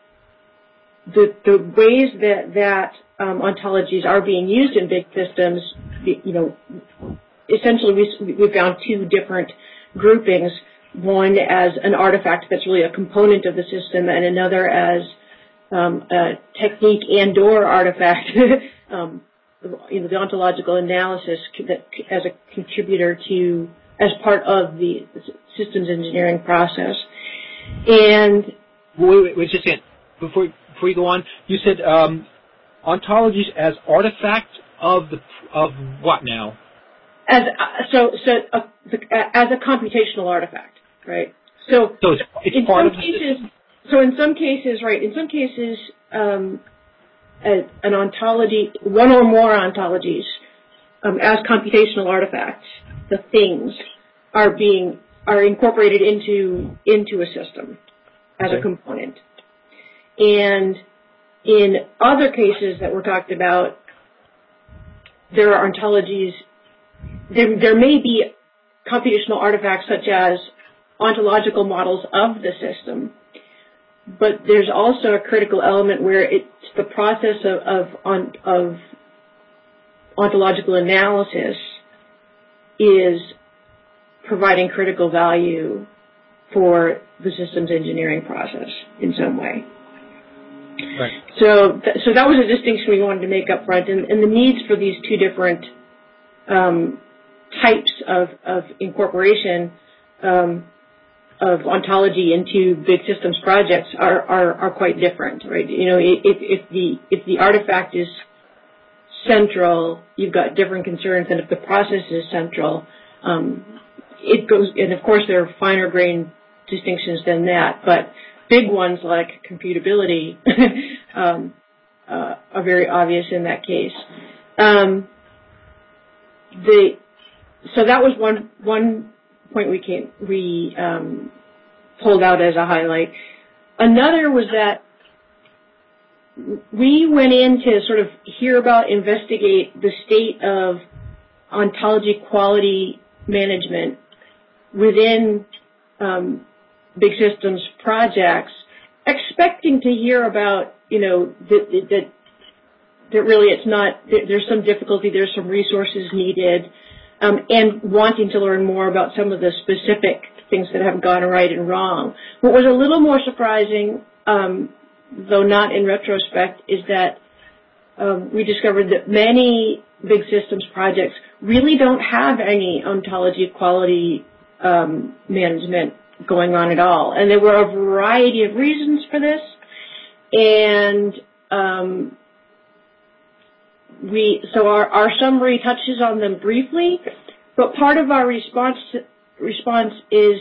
the the ways that that um, ontologies are being used in big systems. You know, essentially we we found two different groupings. One as an artifact that's really a component of the system, and another as um, a technique and/or artifact. um, you know, the ontological analysis that as a contributor to, as part of the systems engineering process. And wait, wait, wait just a second. Before before you go on, you said um, ontologies as artifact of the of what now? As uh, so so uh, the, uh, as a computational artifact, right? So, so it's, it's in part some of the cases, system? so in some cases, right? In some cases. Um, A, an ontology, one or more ontologies, um, as computational artifacts, the things are being are incorporated into into a system as okay. a component. And in other cases that we're talking about, there are ontologies. There there may be computational artifacts such as ontological models of the system. But there's also a critical element where it's the process of of, on, of ontological analysis is providing critical value for the systems engineering process in some way. Right. So, th- so that was a distinction we wanted to make up front, and, and the needs for these two different um, types of, of incorporation. Um, of ontology into big systems projects are, are, are quite different, right? You know, if, if the if the artifact is central, you've got different concerns than if the process is central. Um, it goes, and of course there are finer grained distinctions than that, but big ones like computability um, uh, are very obvious in that case. Um, the so that was one one. point we came we um, pulled out as a highlight. Another was that we went in to sort of hear about, investigate the state of ontology quality management within um, big systems projects, expecting to hear about, you know, that that that really it's not, there's some difficulty, there's some resources needed. Um, and wanting to learn more about some of the specific things that have gone right and wrong. What was a little more surprising, um, though not in retrospect, is that um, we discovered that many big systems projects really don't have any ontology quality um, management going on at all. And there were a variety of reasons for this. And um, We, so our, our summary touches on them briefly, but part of our response to, response is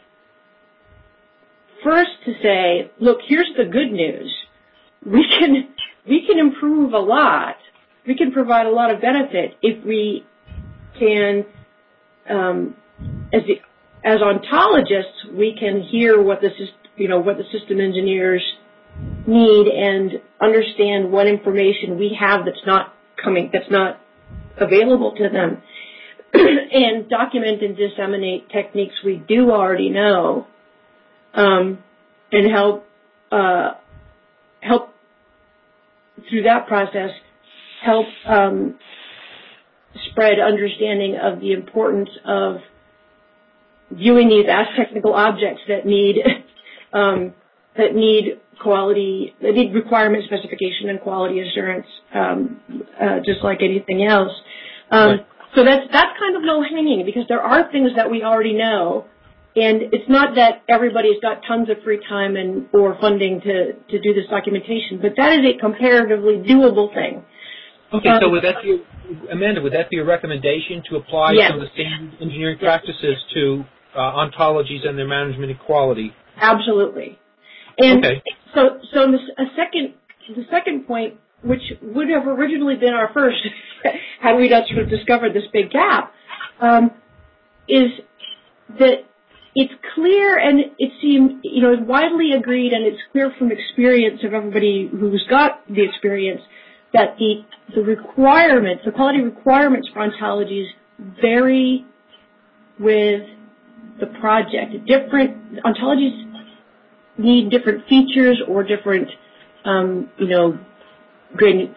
first to say, look, here's the good news. We can we can improve a lot. We can provide a lot of benefit if we can, um, as the, as ontologists, we can hear what the you know what the system engineers need and understand what information we have that's not coming, that's not available to them, and document and disseminate techniques we do already know, um, and help uh, help through that process help um, spread understanding of the importance of viewing these as technical objects that need um, that need quality, that need requirement specification and quality assurance, um, uh, just like anything else. Um, right. So that's that's kind of low hanging because there are things that we already know, and it's not that everybody's got tons of free time and or funding to to do this documentation, but that is a comparatively doable thing. Okay, um, so would that be, Amanda, would that be a recommendation to apply yes. some of the standard engineering practices to uh, ontologies and their management and quality? Absolutely. And okay. so, so a second, the second point, which would have originally been our first, had we not sort of discovered this big gap, um, is that it's clear and it seems, you know, widely agreed, and it's clear from experience of everybody who's got the experience that the the requirements, the quality requirements for ontologies vary with the project. Different ontologies need different features or different, um, you know, grade,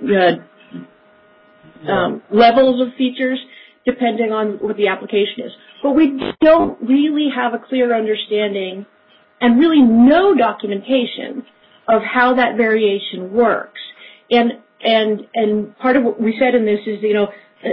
uh, um, levels of features depending on what the application is. But we don't really have a clear understanding and really no documentation of how that variation works. And And and part of what we said in this is, you know,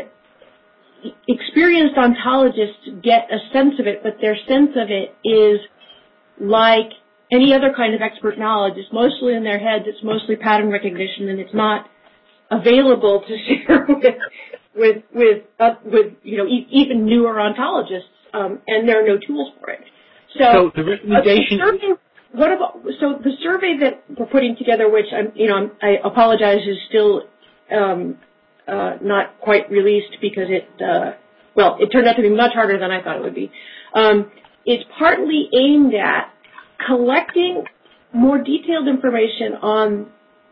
experienced ontologists get a sense of it, but their sense of it is like any other kind of expert knowledge. It's mostly in their heads. It's mostly pattern recognition, and it's not available to share with with with, uh, with you know e- even newer ontologists. Um, and there are no tools for it. So, so the recommendation. Uh, the survey, what about so the survey that we're putting together, which I'm you know I'm, I apologize is still um, uh, not quite released because it uh, well it turned out to be much harder than I thought it would be. Um, it's partly aimed at collecting more detailed information on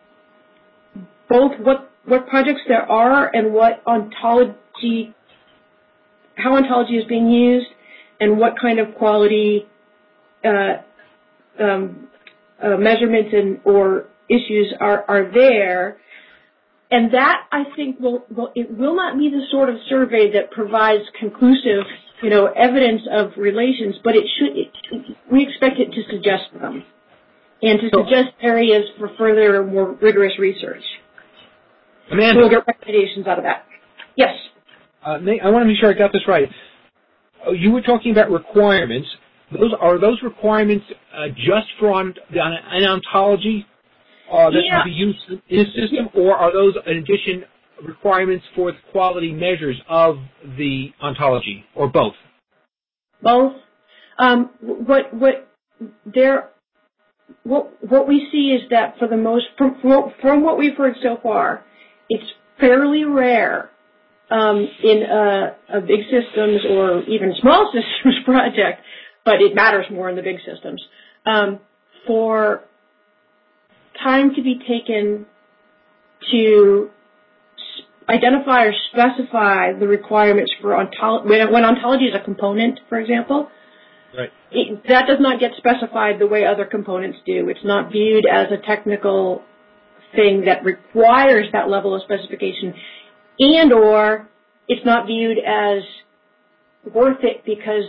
both what what projects there are and what ontology, how ontology is being used, and what kind of quality uh, um, uh, measurements and or issues are, are there. And that, I think, will, will it will not be the sort of survey that provides conclusive, you know, evidence of relations, but it should. It, we expect it to suggest them and to suggest areas for further, more rigorous research. Amanda, we'll get recommendations out of that. Yes. Uh, I want to make sure I got this right. You were talking about requirements. Those are those requirements uh, just for on, on an ontology uh, that yeah. can be used in a system, yeah. or are those in addition requirements for the quality measures of the ontology, or both? Both. Um, what what there what what we see is that for the most from from what we've heard so far, it's fairly rare um, in a, a big systems or even small systems project, but it matters more in the big systems, um, for time to be taken to identify or specify the requirements for ontology. When, when ontology is a component, for example, right. it, that does not get specified the way other components do. It's not viewed as a technical thing that requires that level of specification, and or it's not viewed as worth it because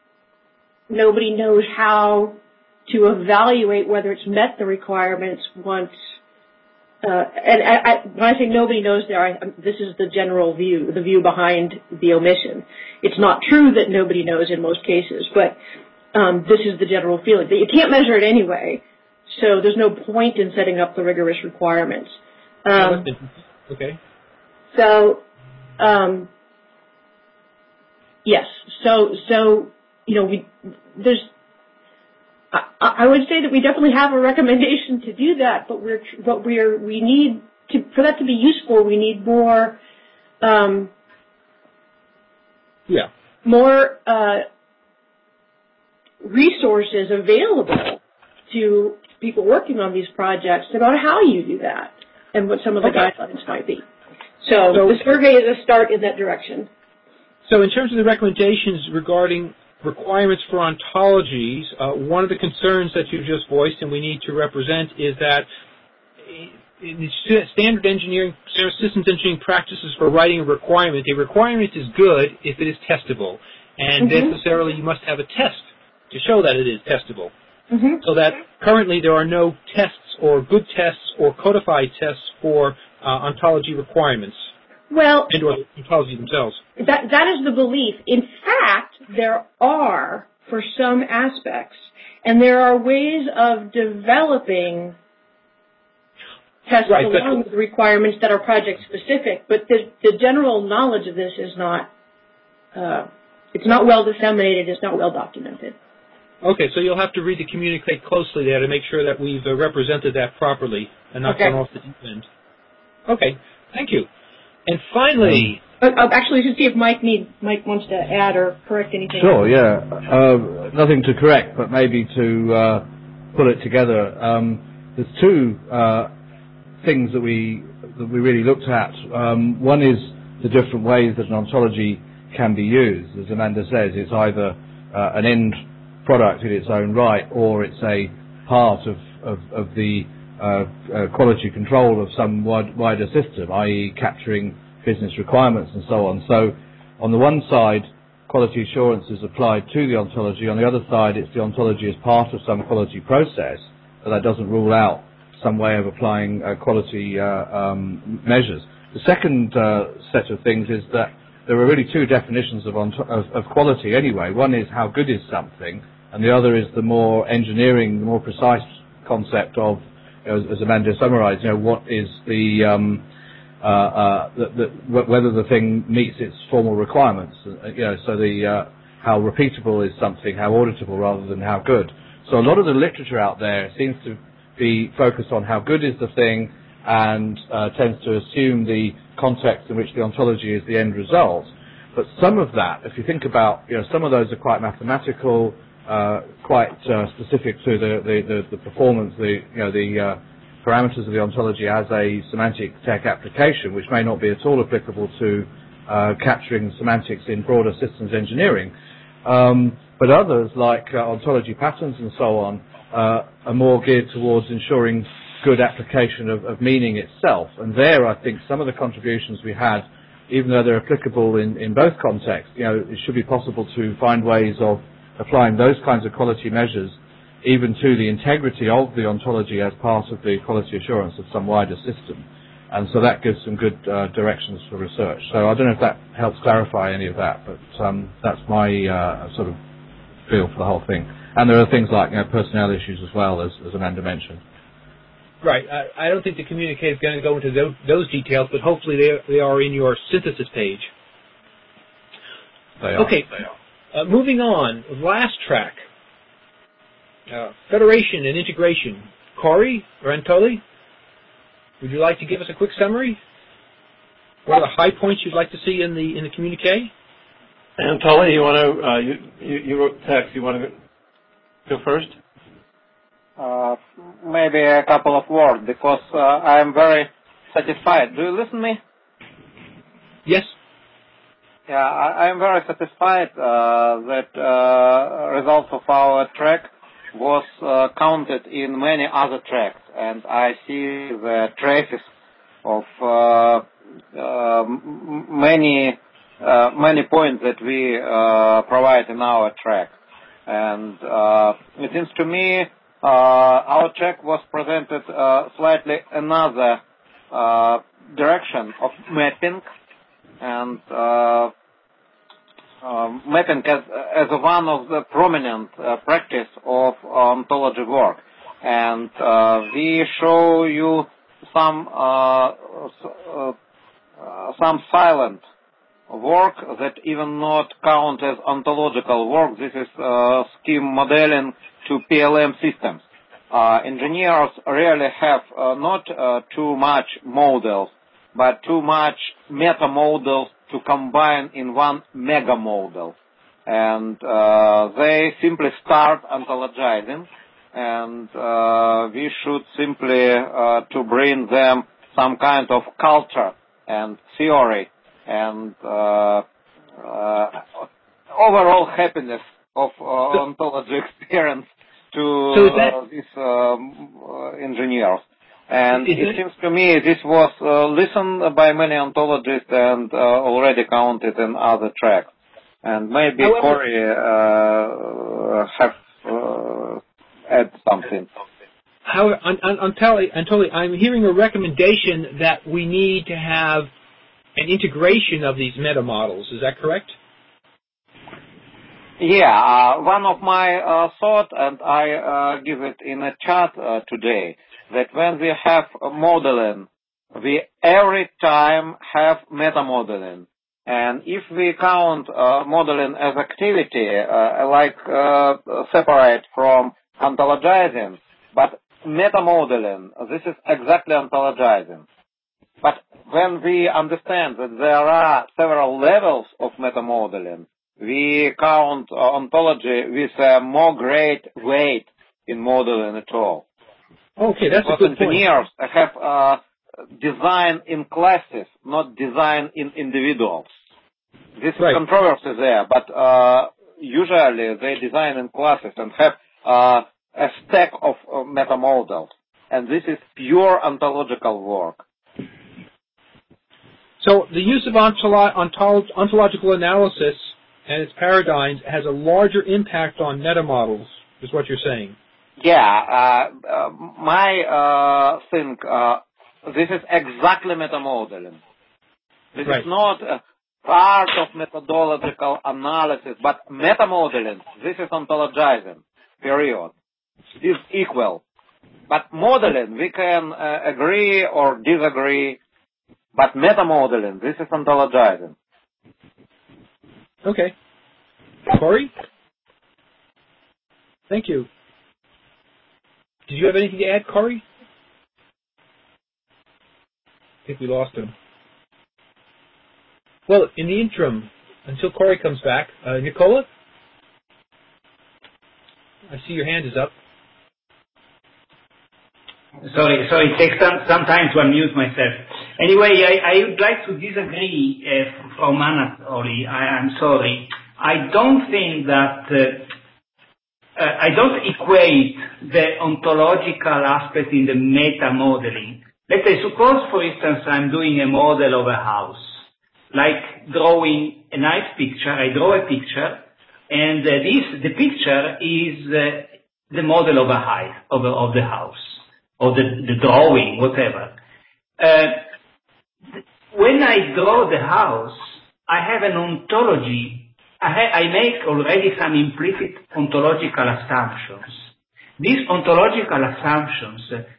nobody knows how to evaluate whether it's met the requirements once. Uh, and I, I, when I say nobody knows there, I, this is the general view, the view behind the omission. It's not true that nobody knows in most cases, but um, this is the general feeling. That you can't measure it anyway, so there's no point in setting up the rigorous requirements. Um, okay. So, um, yes. So, so you know, we there's. I would say that we definitely have a recommendation to do that, but we're but we're we need to for that to be useful. We need more, um, yeah, more uh, resources available to people working on these projects about how you do that and what some of the okay. guidelines might be. So, so the survey is a start in that direction. So, in terms of the recommendations regarding requirements for ontologies, uh, one of the concerns that you just voiced and we need to represent is that in standard engineering, systems engineering practices for writing a requirement, a requirement is good if it is testable. and mm-hmm. necessarily you must have a test to show that it is testable. Mm-hmm. So that currently there are no tests or good tests or codified tests for uh, ontology requirements. Well, and or the ontology themselves. That that is the belief. In fact, there are for some aspects, and there are ways of developing tests right, along with requirements that are project specific. But the the general knowledge of this is not uh, it's not well disseminated. It's not well documented. Okay, so you'll have to read the communique closely there to make sure that we've uh, represented that properly and not okay. gone off the deep end. Okay, thank you. And finally, um, uh, actually, to see if Mike need Mike wants to add or correct anything. Sure, yeah. Uh, nothing to correct, but maybe to uh, pull it together. Um, there's two uh, things that we that we really looked at. Um, one is the different ways that an ontology can be used. As Amanda says, it's either uh, an end product in its own right, or it's a part of of, of the uh, uh, quality control of some wide, wider system, that is, capturing business requirements and so on. So, on the one side, quality assurance is applied to the ontology. On the other side, it's the ontology as part of some quality process, but that doesn't rule out some way of applying uh, quality uh, um, measures. The second uh, set of things is that there are really two definitions of, ont- of, of quality anyway. One is how good is something, and the other is the more engineering, the more precise concept of, you know, as Amanda summarized, you know, what is the, um, uh, uh, the, the, whether the thing meets its formal requirements. Uh, you know, so the uh, how repeatable is something, how auditable rather than how good. So a lot of the literature out there seems to be focused on how good is the thing, and uh, tends to assume the context in which the ontology is the end result. But some of that, if you think about, you know, some of those are quite mathematical, uh, quite uh, specific to the, the, the, the performance, the, you know, the uh, parameters of the ontology as a semantic tech application, which may not be at all applicable to uh, capturing semantics in broader systems engineering. Um, but others, like uh, ontology patterns and so on, uh, are more geared towards ensuring good application of, of meaning itself. And there, I think, some of the contributions we had, even though they're applicable in, in both contexts, you know, it should be possible to find ways of applying those kinds of quality measures even to the integrity of the ontology as part of the quality assurance of some wider system. And so that gives some good uh, directions for research. So I don't know if that helps clarify any of that, but um, that's my uh, sort of feel for the whole thing. And there are things like, you know, personnel issues as well, as, as Amanda mentioned. Right. I, I don't think the communique is going to go into those, those details, but hopefully they, they are in your synthesis page. They are. Okay. They are. Uh, moving on, last track, uh, federation and integration. Corey or Anatoly, would you like to give us a quick summary? What are the high points you'd like to see in the in the communique? Anatoly, you want to? Uh, you, you you wrote text. You want to go first? Uh, maybe a couple of words, because uh, I am very satisfied. Do you listen to me? Yes. Yeah, I, I am very satisfied uh, that uh, results of our track was uh, counted in many other tracks, and I see the traces of uh, uh, many uh, many points that we uh, provide in our track. And uh, it seems to me uh, our track was presented uh, slightly another uh, direction of mapping, and uh, uh, mapping as, as one of the prominent uh, practice of ontology work. And uh, we show you some uh, uh, some silent work that even not count as ontological work. This is uh, scheme modeling to P L M systems. Uh, engineers really have uh, not uh, too much models, but too much meta models to combine in one mega model. And uh, they simply start ontologizing, and uh, we should simply uh, to bring them some kind of culture and theory and uh, uh, overall happiness of uh, ontology experience to so that, uh, these um, uh, engineers. And it that, seems to me this was uh, listened by many ontologists and uh, already counted in other tracks. And maybe However, Corey uh, have uh, add something. How, on, on, on tele, on tele, I'm hearing a recommendation that we need to have an integration of these meta models. Is that correct? Yeah, uh, one of my uh, thought, and I uh, give it in a chat uh, today, that when we have a modeling, we every time have meta modeling. And if we count uh, modeling as activity, uh, like uh, separate from ontologizing, but meta modeling, this is exactly ontologizing. But when we understand that there are several levels of meta modeling, we count uh, ontology with a more great weight in modeling at all. Okay, that's because a good engineers point. have uh, design in classes, not design in individuals. This right. is controversy there, but uh, usually they design in classes and have uh, a stack of uh, meta models, and this is pure ontological work. So the use of ontolo- ontolo- ontological analysis and its paradigms has a larger impact on meta models, is what you're saying. Yeah, uh, uh, my uh, think, uh, this is exactly meta modeling. This right. is not uh, part of methodological analysis, but meta modeling, this is ontologizing, period, is equal. But modeling, we can uh, agree or disagree, but meta modeling, this is ontologizing. Okay. Corey? Thank you. Did you have anything to add, Corey? I think we lost him. Well, in the interim, until Corey comes back, uh, Nicola? I see your hand is up. Sorry, sorry, it takes some, some time to unmute myself. Anyway, I, I would like to disagree uh, from Anatoly. I am sorry. I don't think that, uh, uh, I don't equate the ontological aspect in the meta modeling. Let's say, suppose, for instance, I'm doing a model of a house, like drawing a nice picture. I draw a picture, and uh, this, the picture is uh, the model of a house, of, a, of the house, or the, the drawing, whatever. Uh, when I draw the house, I have an ontology. I, ha- I make already some implicit ontological assumptions. These ontological assumptions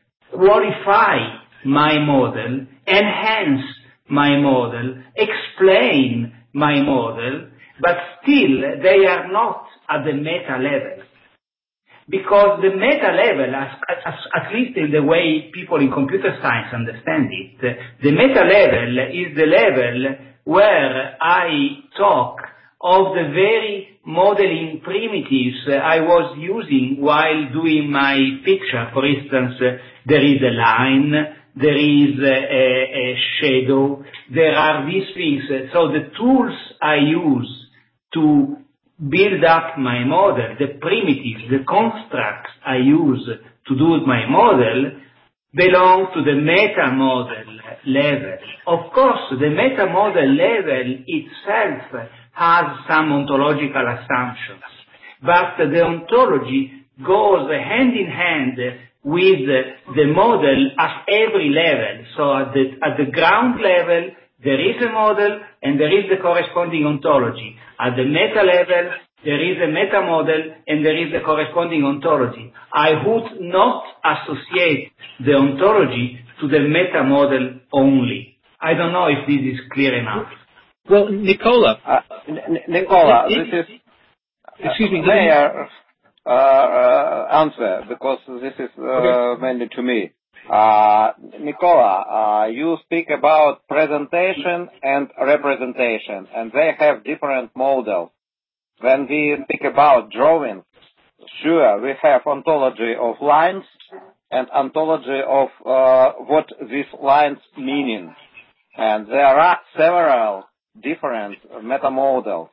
qualify my model, enhance my model, explain my model, but still they are not at the meta level. Because the meta level, as, as, at least in the way people in computer science understand it, the meta level is the level where I talk of the very modeling primitives I was using while doing my picture. For instance, there is a line, there is a, a, a shadow, there are these things. So the tools I use to build up my model, the primitives, the constructs I use to do my model, belong to the meta model level. Of course, the meta model level itself has some ontological assumptions, but the ontology goes hand in hand with the model at every level. So at the, at the ground level, there is a model and there is the corresponding ontology. At the meta level, there is a meta model and there is the corresponding ontology. I would not associate the ontology to the meta model only. I don't know if this is clear enough. Well, Nicola. Uh, N- Nicola, it, this is... Excuse me. May I uh, uh, answer, because this is uh, okay. mainly to me. Uh, Nicola, uh, you speak about presentation and representation, and they have different models. When we speak about drawing, sure, we have ontology of lines and ontology of uh, what these lines meaning. And there are several different meta models.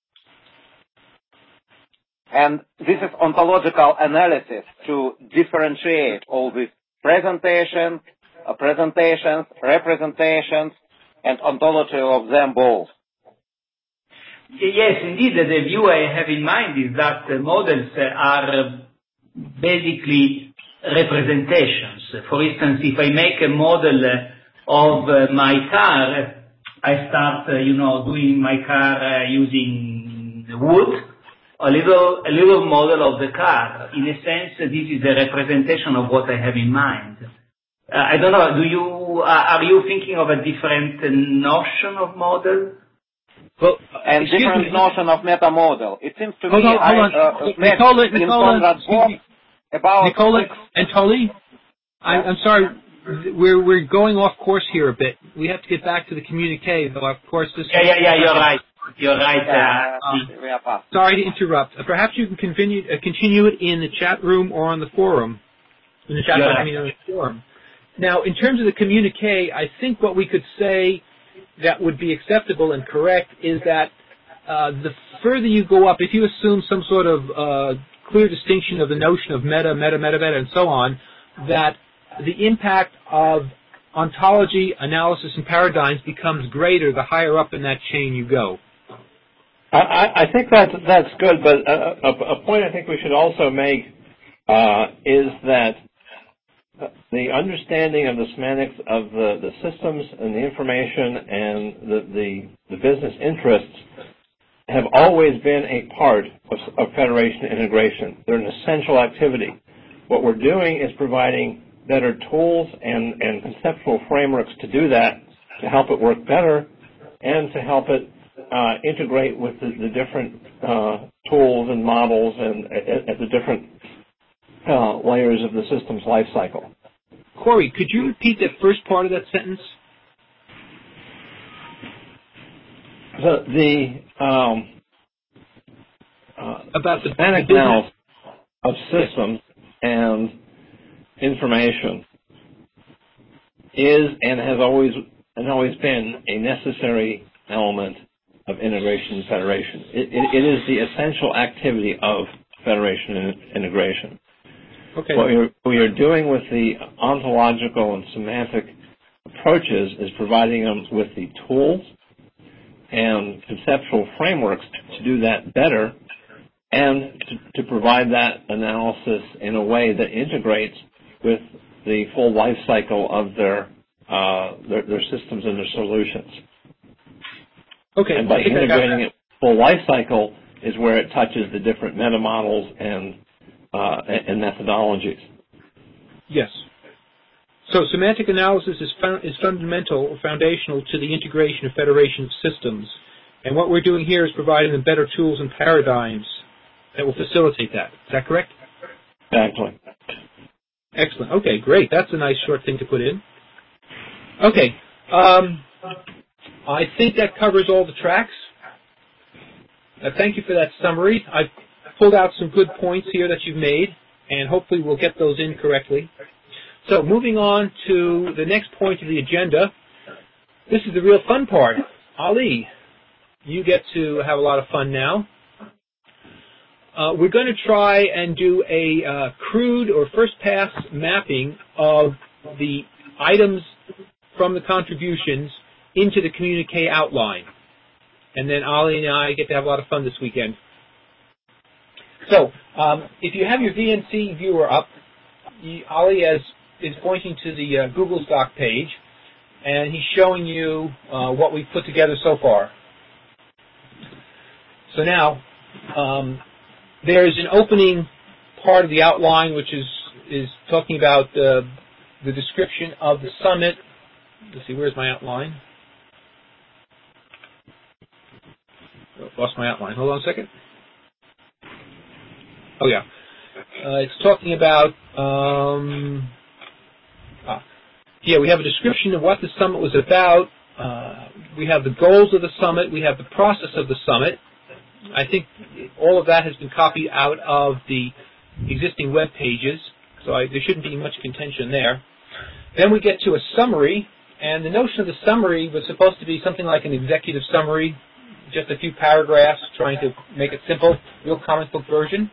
And this is ontological analysis to differentiate all these presentation, uh, presentations, representations, and ontology of them both. Yes, indeed. The view I have in mind is that the models are basically representations. For instance, if I make a model of my car, I start, you know, doing my car using wood, a little, a little model of the car. In a sense, this is a representation of what I have in mind. Uh, I don't know, do you, uh, are you thinking of a different notion of model? Well, and different me. notion of meta model. It seems to hold me on, I hold uh, on. Nicola, Nicola, about Nicola and Toli, I'm, I'm sorry, we're we're going off course here a bit. We have to get back to the communique, though. Of course, this. Yeah, yeah, yeah. You're right. You're right. Yeah, uh, um, sorry to interrupt. Uh, perhaps you can continue uh, continue it in the chat room or on the forum. In the chat room, right. I mean, on the forum. Now, in terms of the communique, I think what we could say that would be acceptable and correct is that uh, the further you go up, if you assume some sort of uh, clear distinction of the notion of meta, meta, meta, meta, and so on, that the impact of ontology, analysis, and paradigms becomes greater the higher up in that chain you go. I, I think that's, that's good, but a, a, a point I think we should also make uh, is that the understanding of the semantics of the, the systems and the information and the, the, the business interests have always been a part of, of federation integration. They're an essential activity. What we're doing is providing better tools and, and conceptual frameworks to do that, to help it work better, and to help it uh, integrate with the, the different uh, tools and models and at, at the different uh, layers of the system's life cycle. Corey, could you repeat that first part of that sentence? The, the um, uh, about the semantic analysis of systems and information is and has always and always been a necessary element of integration and federation. It, it, it is the essential activity of federation and integration. Okay. What you're, what you're doing with the ontological and semantic approaches is providing them with the tools and conceptual frameworks to do that better and to, to provide that analysis in a way that integrates with the full life cycle of their, uh, their, their systems and their solutions. Okay. And by integrating it full life cycle is where it touches the different meta models and uh, and methodologies. Yes. So semantic analysis is, fun- is fundamental or foundational to the integration of federation of systems. And what we're doing here is providing them better tools and paradigms that will facilitate that. Is that correct? Exactly. Excellent. Okay, great. That's a nice short thing to put in. Okay. Um, I think that covers all the tracks. Uh, thank you for that summary. I've pulled out some good points here that you've made, and hopefully we'll get those in correctly. So moving on to the next point of the agenda, this is the real fun part. Ali, you get to have a lot of fun now. Uh, we're going to try and do a uh, crude or first-pass mapping of the items from the contributions into the communique outline. And then Ali and I get to have a lot of fun this weekend. So, um, if you have your V N C viewer up, you, Ali has, is pointing to the uh, Google Doc page, and he's showing you uh, what we've put together so far. So now, um, there's an opening part of the outline which is, is talking about uh, the description of the summit. Let's see, where's my outline? Oh, lost my outline. Hold on a second. Oh, yeah. Uh, it's talking about, um, ah, yeah, we have a description of what the summit was about. Uh, we have the goals of the summit. We have the process of the summit. I think all of that has been copied out of the existing web pages, so I, there shouldn't be much contention there. Then we get to a summary, and the notion of the summary was supposed to be something like an executive summary, just a few paragraphs trying to make it simple, real comic book version.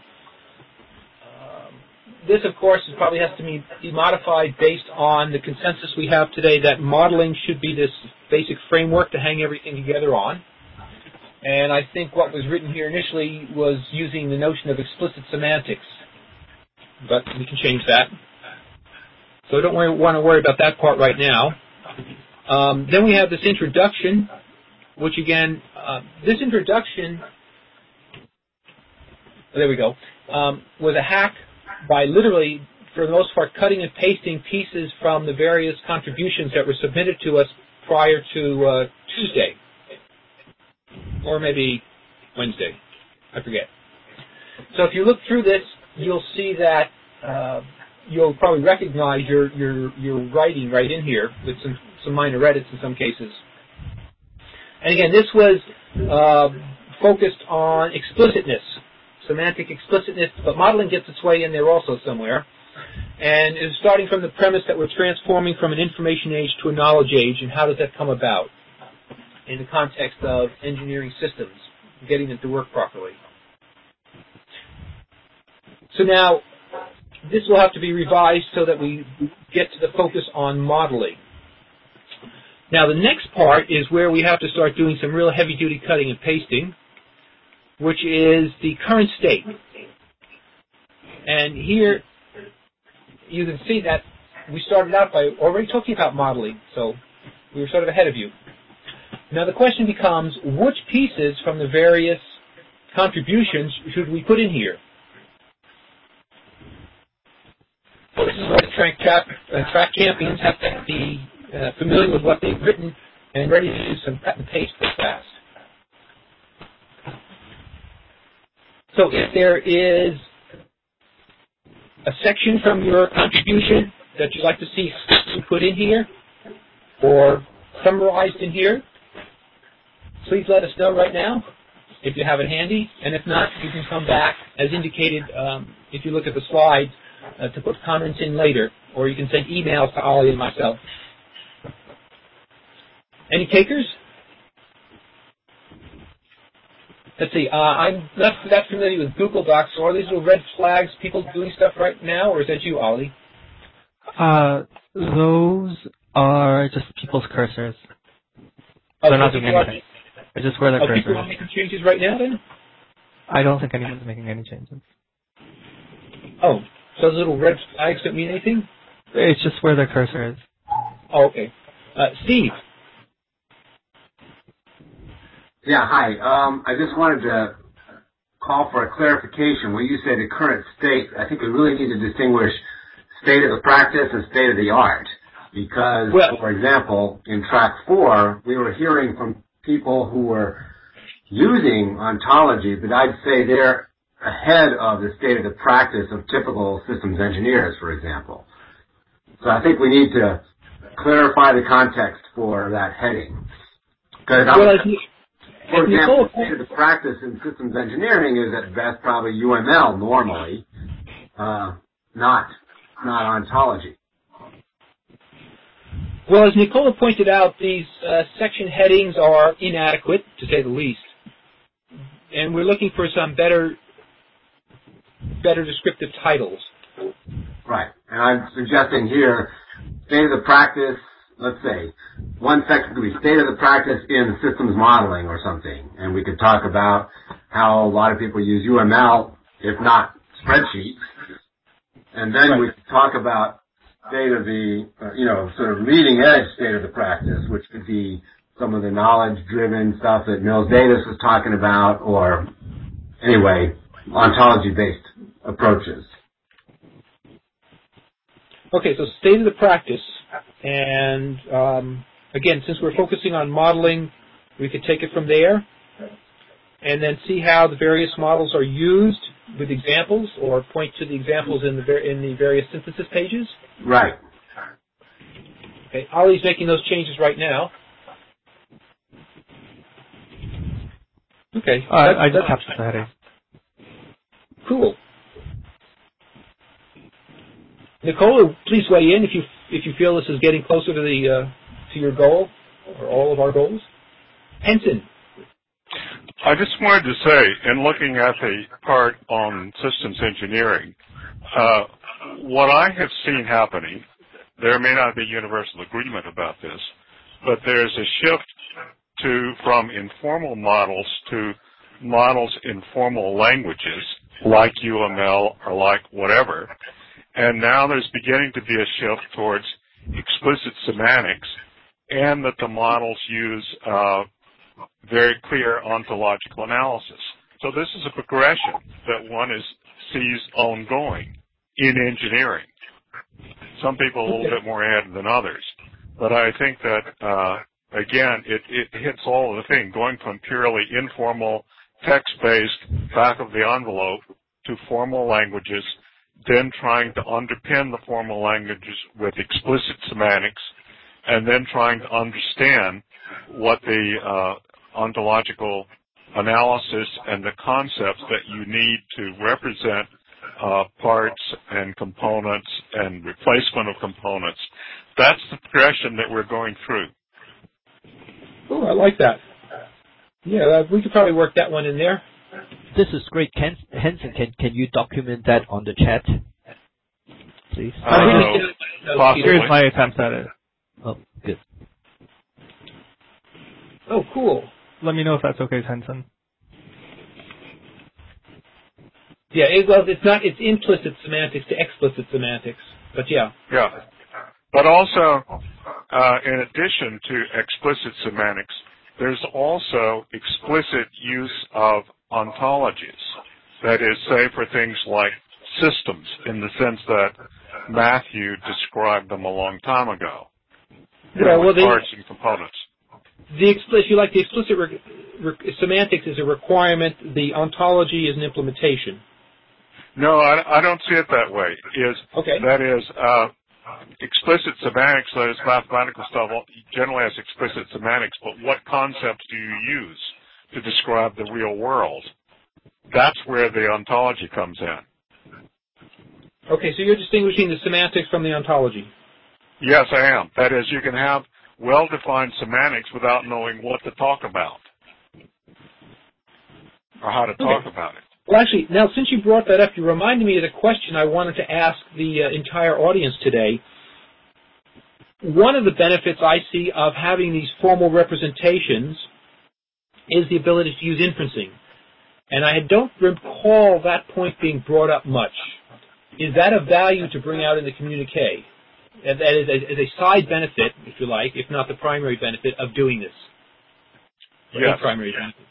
This, of course, probably has to be, be modified based on the consensus we have today that modeling should be this basic framework to hang everything together on. And I think what was written here initially was using the notion of explicit semantics. But we can change that. So don't worry, want to worry about that part right now. Um, then we have this introduction, which again, uh, this introduction, there we go, um, was a hack by literally, for the most part, cutting and pasting pieces from the various contributions that were submitted to us prior to uh, Tuesday. Or maybe Wednesday. I forget. So if you look through this, you'll see that uh, you'll probably recognize your, your, your writing right in here with some, some minor edits in some cases. And again, this was uh, focused on explicitness, semantic explicitness, but modeling gets its way in there also somewhere. And it's starting from the premise that we're transforming from an information age to a knowledge age, and how does that come about in the context of engineering systems, getting them to work properly. So now, this will have to be revised so that we get to the focus on modeling. Now, the next part is where we have to start doing some real heavy-duty cutting and pasting, which is the current state. And here, you can see that we started out by already talking about modeling, so we were sort of ahead of you. Now the question becomes, which pieces from the various contributions should we put in here? Well, this is where the track, cap, uh, track champions have to be uh, familiar with what they've written and ready to do some cut and paste real fast. So if there is a section from your contribution that you'd like to see put in here or summarized in here, please let us know right now if you have it handy. And if not, you can come back, as indicated um, if you look at the slides, uh, to put comments in later. Or you can send emails to Ollie and myself. Any takers? Let's see. Uh, I'm not that familiar with Google Docs. So are these little red flags people doing stuff right now, or is that you, Ollie? Uh, those are just people's cursors. Oh, They're so not doing anything. They're just where their oh, cursor people are is. making changes right now, then? I don't think anyone's making any changes. Oh, so those little red flags don't mean anything? It's just where their cursor is. Oh, okay. Uh, Steve. Yeah, hi. Um, I just wanted to call for a clarification. When you say the current state, I think we really need to distinguish state of the practice and state of the art. Because, well, for example, in track four, we were hearing from people who were using ontology, but I'd say they're ahead of the state of the practice of typical systems engineers, for example. So I think we need to clarify the context for that heading. Because, well, for example, the state of the practice in systems engineering is at best probably U M L normally, uh, not not ontology. Well, as Nicola pointed out, these uh, section headings are inadequate, to say the least. And we're looking for some better better descriptive titles. Right. And I'm suggesting here, state of the practice, let's say, one section could be state of the practice in systems modeling or something. And we could talk about how a lot of people use U M L, if not spreadsheets. And then right. we could talk about state of the, uh, you know, sort of leading edge state of the practice, which could be some of the knowledge-driven stuff that Mills Davis was talking about, or anyway, ontology-based approaches. Okay, so state of the practice, and um, again, since we're focusing on modeling, we could take it from there, and then see how the various models are used with examples, or point to the examples in the in the various synthesis pages. Right. Okay, Ollie's making those changes right now. Okay. Uh, I just captured the heading. Cool. Nicola, please weigh in if you if you feel this is getting closer to the uh, to your goal or all of our goals. Henson. I just wanted to say, in looking at the part on systems engineering, uh, what I have seen happening, there may not be universal agreement about this, but there's a shift to from informal models to models in formal languages like U M L or like whatever. And now there's beginning to be a shift towards explicit semantics, and that the models use uh, very clear ontological analysis. So this is a progression that one is sees ongoing in engineering. Some people a little bit more ahead than others, but I think that uh, again it, it hits all of the thing, going from purely informal text-based back of the envelope to formal languages, then trying to underpin the formal languages with explicit semantics, and then trying to understand what the uh, ontological analysis and the concepts that you need to represent uh, parts and components and replacement of components. That's the progression that we're going through. Oh, I like that. Yeah, uh, we could probably work that one in there. This is great. Ken, Hanson, can, can you document that on the chat, please? I don't know. Here's my attempt at it. Oh, good. Oh, cool. Let me know if that's okay, Hanson. Yeah, it, well, it's not, it's implicit semantics to explicit semantics, but yeah. Yeah. But also, uh, in addition to explicit semantics, there's also explicit use of ontologies. That is, say, for things like systems, in the sense that Matthew described them a long time ago. Yeah, well, with they, parts and components. The explicit, you like the explicit re, re, semantics is a requirement. The ontology is an implementation. No, I, I don't see it that way. Is okay. That is, uh, explicit semantics, that is mathematical stuff, generally has explicit semantics, but what concepts do you use to describe the real world? That's where the ontology comes in. Okay, so you're distinguishing the semantics from the ontology. Yes, I am. That is, you can have well-defined semantics without knowing what to talk about or how to talk okay. about it. Well, actually, now since you brought that up, you reminded me of the question I wanted to ask the uh, entire audience today. One of the benefits I see of having these formal representations is the ability to use inferencing. And I don't recall that point being brought up much. Is that of value to bring out in the communique? That is as a side benefit, if you like, if not the primary benefit of doing this. Yes. The primary benefit.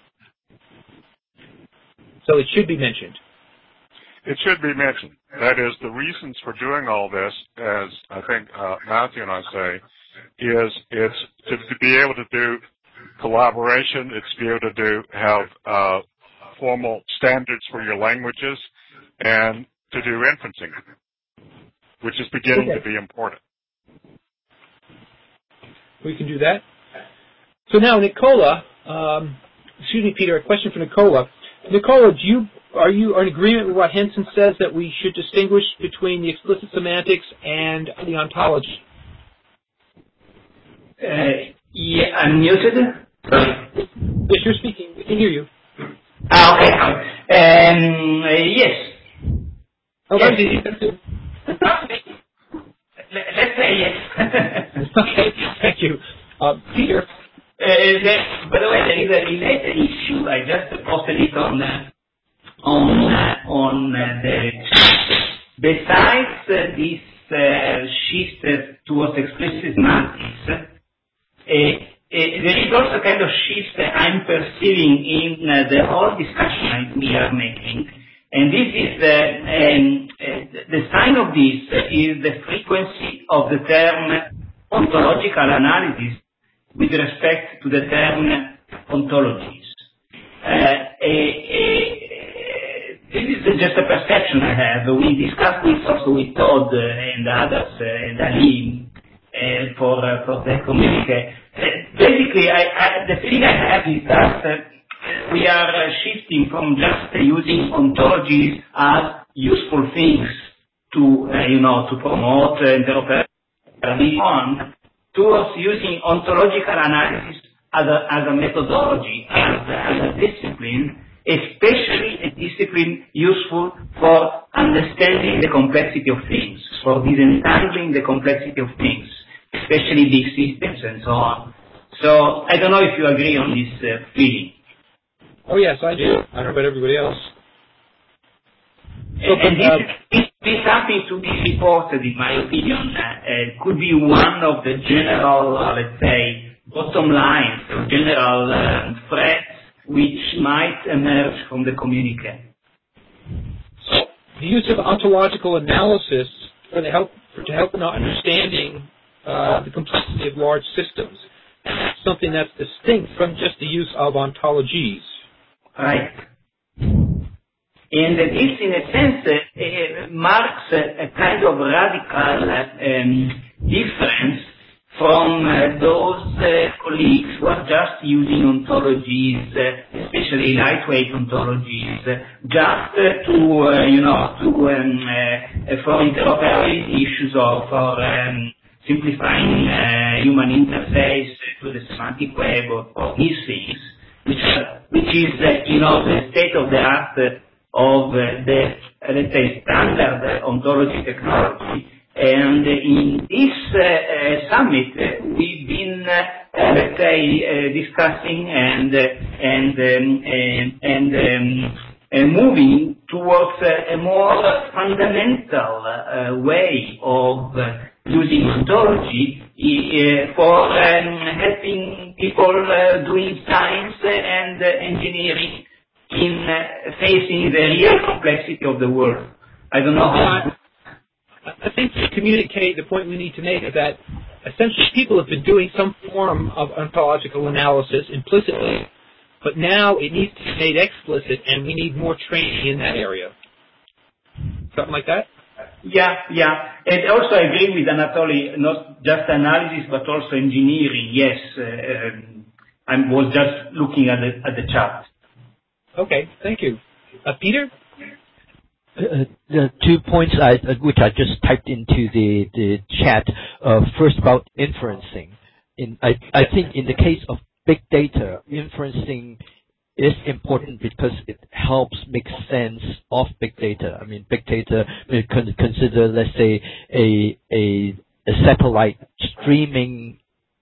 So it should be mentioned. It should be mentioned. That is, the reasons for doing all this, as I think uh, Matthew and I say, is it's to, to be able to do collaboration, it's to be able to do have uh, formal standards for your languages, and to do inferencing, which is beginning okay. to be important. We can do that. So now, Nicola, um, excuse me, Peter, a question for Nicola. Nicola, do you, are you in agreement with what Henson says that we should distinguish between the explicit semantics and the ontology? Uh, yeah, I'm muted. Sorry. Yes, you're speaking. We can hear you. Ah, okay. Um, uh, yes. Oh, yes. Yes. Let's say yes. Okay, thank you. Uh, Peter? Uh, there, by the way, there is a related issue. I just posted it on uh, on uh, on uh, the. Besides uh, this uh, shift uh, towards explicit semantics, uh, uh, there is also a kind of shift that I'm perceiving in uh, the whole discussion we are making, and this is the um, uh, the sign of this is the frequency of the term ontological analysis with respect to the term ontologies. Uh, uh, uh, this is just a perception I have. We discussed this also with Todd and others, uh, and Ali, uh, for, uh, for the communique. Uh, basically, I, I, the feeling I have is that uh, we are uh, shifting from just uh, using ontologies as useful things to, uh, you know, to promote uh, interoperability on, towards using ontological analysis as a, as a methodology, as a, as a discipline, especially a discipline useful for understanding the complexity of things, for disentangling the complexity of things, especially big systems and so on. So I don't know if you agree on this uh, feeling. Oh yes, I do. I don't know about everybody else. So, and uh, this is something to be reported, in my opinion. Uh, uh, could be one of the general, uh, let's say, bottom lines, or general uh, threats which might emerge from the communique. So, the use of ontological analysis for the help for, to help in understanding uh, the complexity of large systems. And that's something that's distinct from just the use of ontologies. Right. And this, in a sense, uh, uh, marks a, a kind of radical uh, um, difference from uh, those uh, colleagues who are just using ontologies, uh, especially lightweight ontologies, uh, just uh, to, uh, you know, to um, uh, for interoperability issues or for um, simplifying uh, human interface to the semantic web or, or these things, which, uh, which is, uh, you know, the state of the art uh, of uh, the, uh, let's say, standard uh, ontology technology. And uh, in this uh, uh, summit, uh, we've been, uh, uh, let's say, uh, discussing and uh, and um, and, and um, uh, moving towards uh, a more fundamental uh, way of uh, using ontology uh, for um, helping people uh, doing science and uh, engineering in uh, facing the real complexity of the world. I don't know how. I think to communicate the point we need to make is that essentially people have been doing some form of ontological analysis implicitly, but now it needs to be made explicit, and we need more training in that area. Something like that? Yeah, yeah. And also I agree with Anatoly, not just analysis, but also engineering. Yes, uh, um, I was just looking at the, at the chart. Okay, thank you. Uh, Peter? Uh, the two points I, uh, which I just typed into the, the chat. Uh, first about inferencing. In, I, I think in the case of big data, inferencing is important because it helps make sense of big data. I mean, big data, we can consider, let's say, a, a, a satellite streaming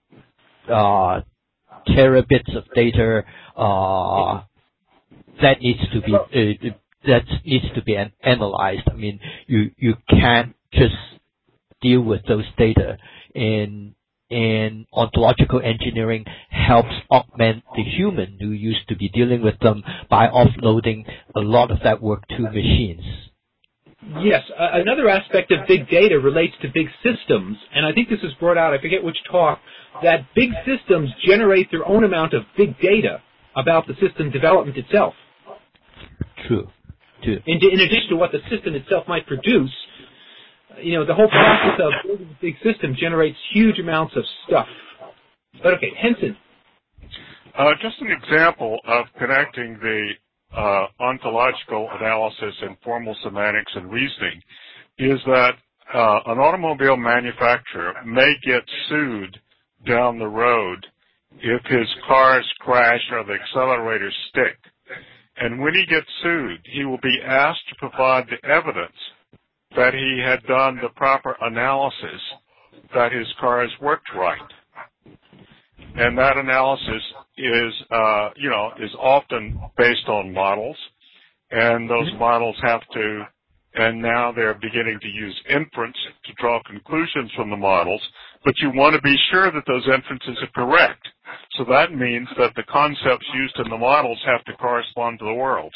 uh, terabits of data uh, that needs to be uh, that needs to be an- analyzed. I mean, you you can't just deal with those data, and and ontological engineering helps augment the human who used to be dealing with them by offloading a lot of that work to machines. Yes, uh, another aspect of big data relates to big systems, and I think this is brought out, I forget which talk, that big systems generate their own amount of big data about the system development itself. True. True. In, in addition to what the system itself might produce, you know, the whole process of building a big system generates huge amounts of stuff. But okay, Henson. Uh, just an example of connecting the uh, ontological analysis and formal semantics and reasoning is that uh, an automobile manufacturer may get sued down the road if his cars crash or the accelerators stick. And when he gets sued, he will be asked to provide the evidence that he had done the proper analysis, that his cars worked right. And that analysis is, uh, you know, is often based on models, and those models have to, and now they're beginning to use inference to draw conclusions from the models, but you want to be sure that those inferences are correct. So that means that the concepts used in the models have to correspond to the world.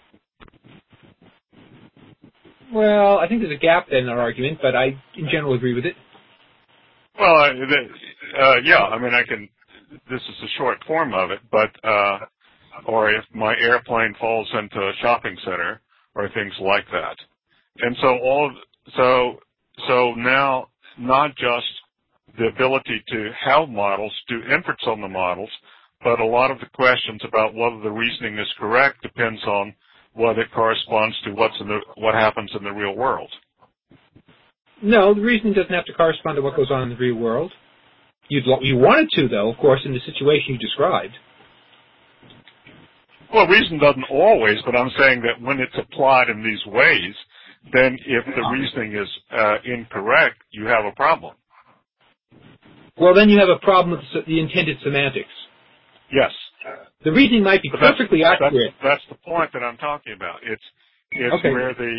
Well, I think there's a gap in our argument, but I, in general, agree with it. Well, uh, yeah, I mean, I can, this is the short form of it, but, uh, or if my airplane falls into a shopping center, or things like that. And so all, so, so now, not just the ability to have models, do inference on the models, but a lot of the questions about whether the reasoning is correct depends on whether it corresponds to what's in the, what happens in the real world. No, the reasoning doesn't have to correspond to what goes on in the real world. You'd, you wanted to, though, of course, in the situation you described. Well, reason doesn't always, but I'm saying that when it's applied in these ways, then if the reasoning is uh, incorrect, you have a problem. well, then you have a problem with the intended semantics. Yes. The reasoning might be But that's, perfectly that's, accurate. That's the point that I'm talking about. It's it's okay. where the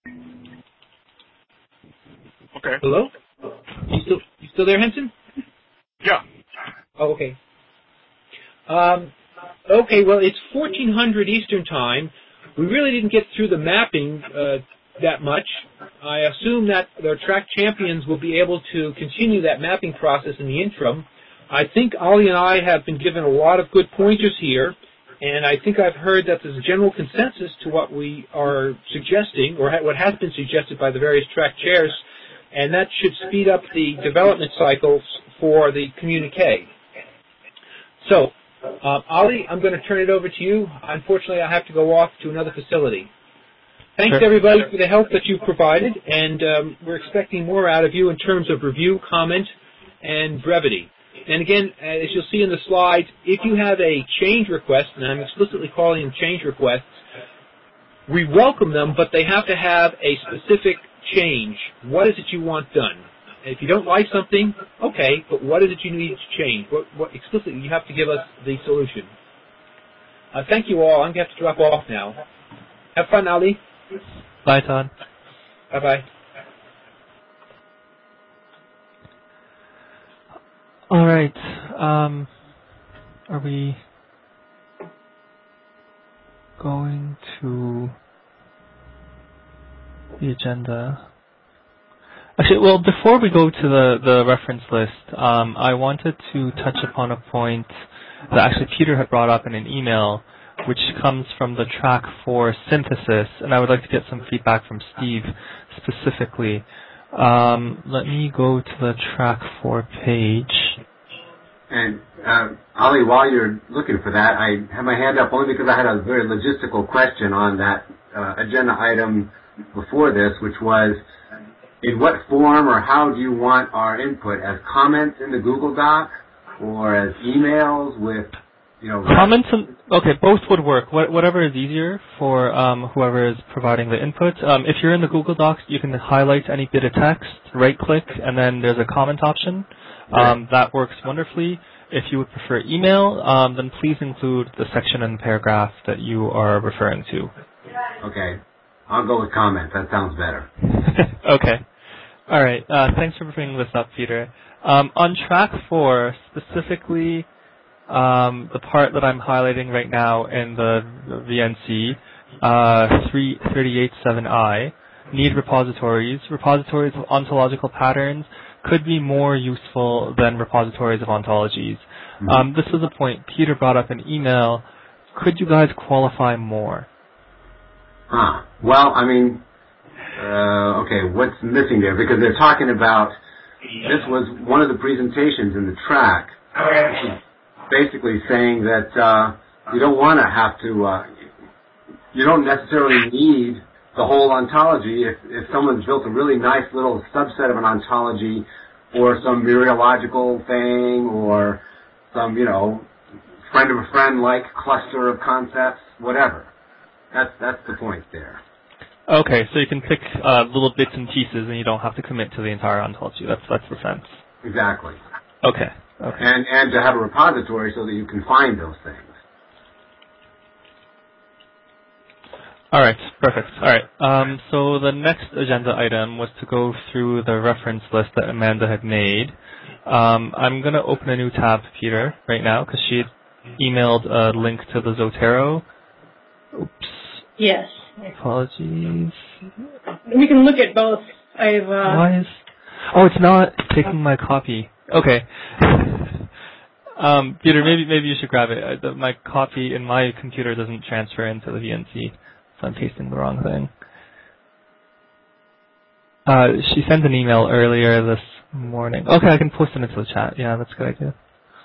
okay. Hello? You still you still there, Henson? Yeah. Oh, okay. Um, okay. Well, it's fourteen hundred Eastern Time. We really didn't get through the mapping uh, that much. I assume that the track champions will be able to continue that mapping process in the interim. I think Ollie and I have been given a lot of good pointers here, and I think I've heard that there's a general consensus to what we are suggesting, or what has been suggested by the various track chairs, and that should speed up the development cycles for the communique. So, uh, Ollie, I'm going to turn it over to you. Unfortunately, I have to go off to another facility. Thanks, sure. everybody, for the help that you've provided, and um, we're expecting more out of you in terms of review, comment, and brevity. And again, as you'll see in the slides, if you have a change request, and I'm explicitly calling them change requests, we welcome them, but they have to have a specific change. What is it you want done? If you don't like something, okay, but what is it you need to change? What, what explicitly, you have to give us the solution. Uh, thank you all. I'm going to have to drop off now. Have fun, Ali. Bye, Todd. Bye-bye. All right. Um, are we going to the agenda? Actually, well, before we go to the, the reference list, um, I wanted to touch upon a point that actually Peter had brought up in an email, which comes from the track four synthesis, and I would like to get some feedback from Steve specifically. Um, let me go to the track four page. And, uh, Ali, while you're looking for that, I have my hand up only because I had a very logistical question on that uh, agenda item before this, which was, in what form or how do you want our input? As comments in the Google Doc or as emails with, you know... Comments, and, okay, both would work. What, whatever is easier for um, whoever is providing the input. Um, if you're in the Google Docs, you can highlight any bit of text, right-click, and then there's a comment option. Um, that works wonderfully. If you would prefer email, um, then please include the section and paragraph that you are referring to. Okay. I'll go with comments. That sounds better. Okay. All right. Uh, thanks for bringing this up, Peter. Um, on track four, specifically um, the part that I'm highlighting right now in the, the V N C, uh, three thirty-eight seven I, need repositories. Repositories of ontological patterns could be more useful than repositories of ontologies. Mm-hmm. Um, this is a point Peter brought up in email. Could you guys qualify more? Huh. Well, I mean, uh, okay, what's missing there? Because they're talking about, this was one of the presentations in the track, basically saying that uh, you don't want to have to, uh, you don't necessarily need the whole ontology. If, if someone's built a really nice little subset of an ontology or some mereological thing or some, you know, friend of a friend like cluster of concepts, whatever. That's, that's the point there. Okay, so you can pick uh, little bits and pieces and you don't have to commit to the entire ontology. That's, that's the sense. Exactly. Okay. Okay. And, and to have a repository so that you can find those things. All right, perfect. All right, um, so the next agenda item was to go through the reference list that Amanda had made. Um, I'm going to open a new tab, Peter, right now, because she had emailed a link to the Zotero. Oops. Yes. Apologies. We can look at both. I've. Uh... Why is? Oh, it's not taking my copy. Okay. um, Peter, maybe maybe you should grab it. Uh, the, my copy in my computer doesn't transfer into the V N C. So I'm pasting the wrong thing. Uh, she sent an email earlier this morning. Okay, I can post it into the chat. Yeah, that's a good idea.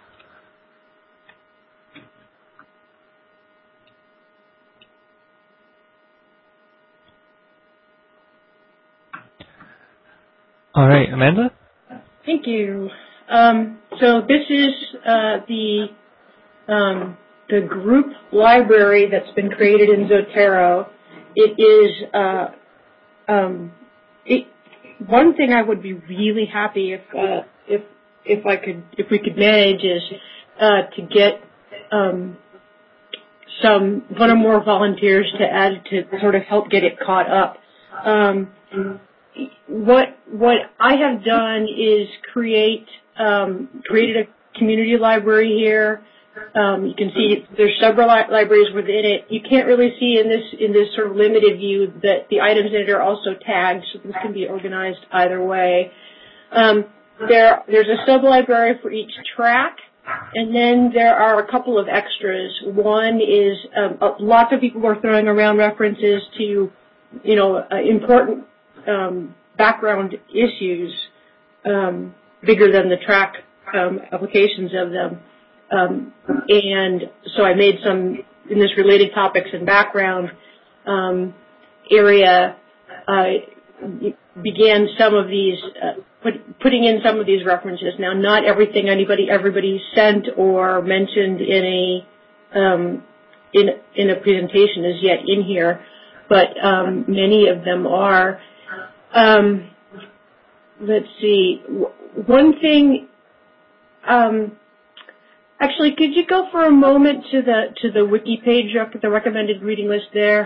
All right, Amanda? Thank you. Um, so this is uh, the um, the group library that's been created in Zotero. It is uh, um, it, one thing I would be really happy if uh, if if I could, if we could manage, is uh, to get um, some one or more volunteers to add to sort of help get it caught up. Um, what what I have done is create um, created a community library here. Um, you can see there's several li- libraries within it. You can't really see in this in this sort of limited view that the items in it are also tagged, so this can be organized either way. Um, there there's a sub-library for each track, and then there are a couple of extras. One is um, uh, lots of people are throwing around references to, you know, uh, important um, background issues, um, bigger than the track um, applications of them. Um, and so I made some in this related topics and background um, area. I began some of these, uh, put, putting in some of these references. Now, not everything anybody everybody sent or mentioned in a um, in in a presentation is yet in here, but um, many of them are. Um, let's see. One thing. Um, Actually, could you go for a moment to the to the wiki page, the recommended reading list there?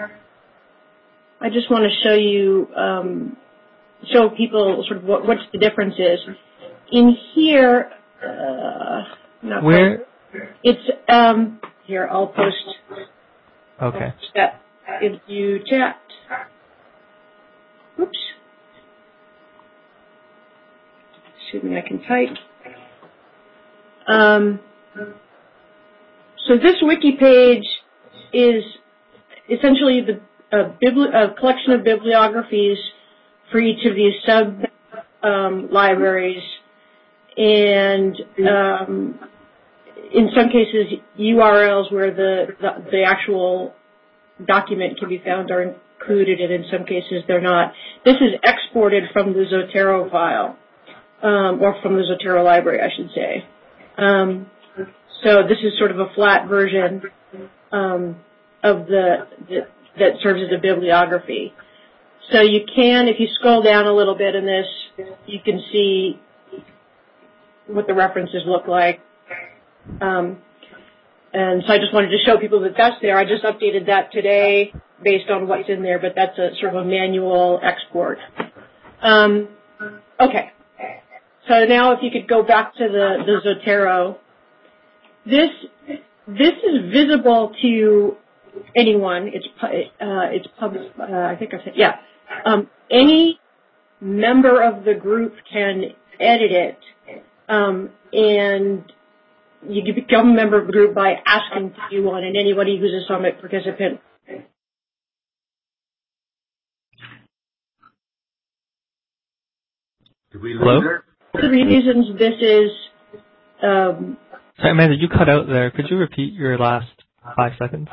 I just want to show you, um, show people sort of what what's the difference is. In here, uh, not where? Quite, it's um, here. I'll post. Okay. That into chat. Oops. Assuming I can type. Um, so this wiki page is essentially the a, bibli- a collection of bibliographies for each of these sub um, libraries, and um, in some cases U R Ls where the, the the actual document can be found are included, and in some cases they're not. This is exported from the Zotero file, um, or from the Zotero library, I should say. Um, so this is sort of a flat version um, of the, the that serves as a bibliography. So you can, if you scroll down a little bit in this, you can see what the references look like. Um, and so I just wanted to show people that that's there. I just updated that today based on what's in there, but that's a sort of a manual export. Um, okay. So now if you could go back to the, the Zotero, this this is visible to anyone. It's uh, it's public. Uh, I think I said yeah. Um, any member of the group can edit it, um, and you can become a member of the group by asking to do one. And anybody who's a summit participant. Did we lose Hello? her? The reasons this is. Um, Sorry, Amanda, you cut out there. Could you repeat your last five seconds?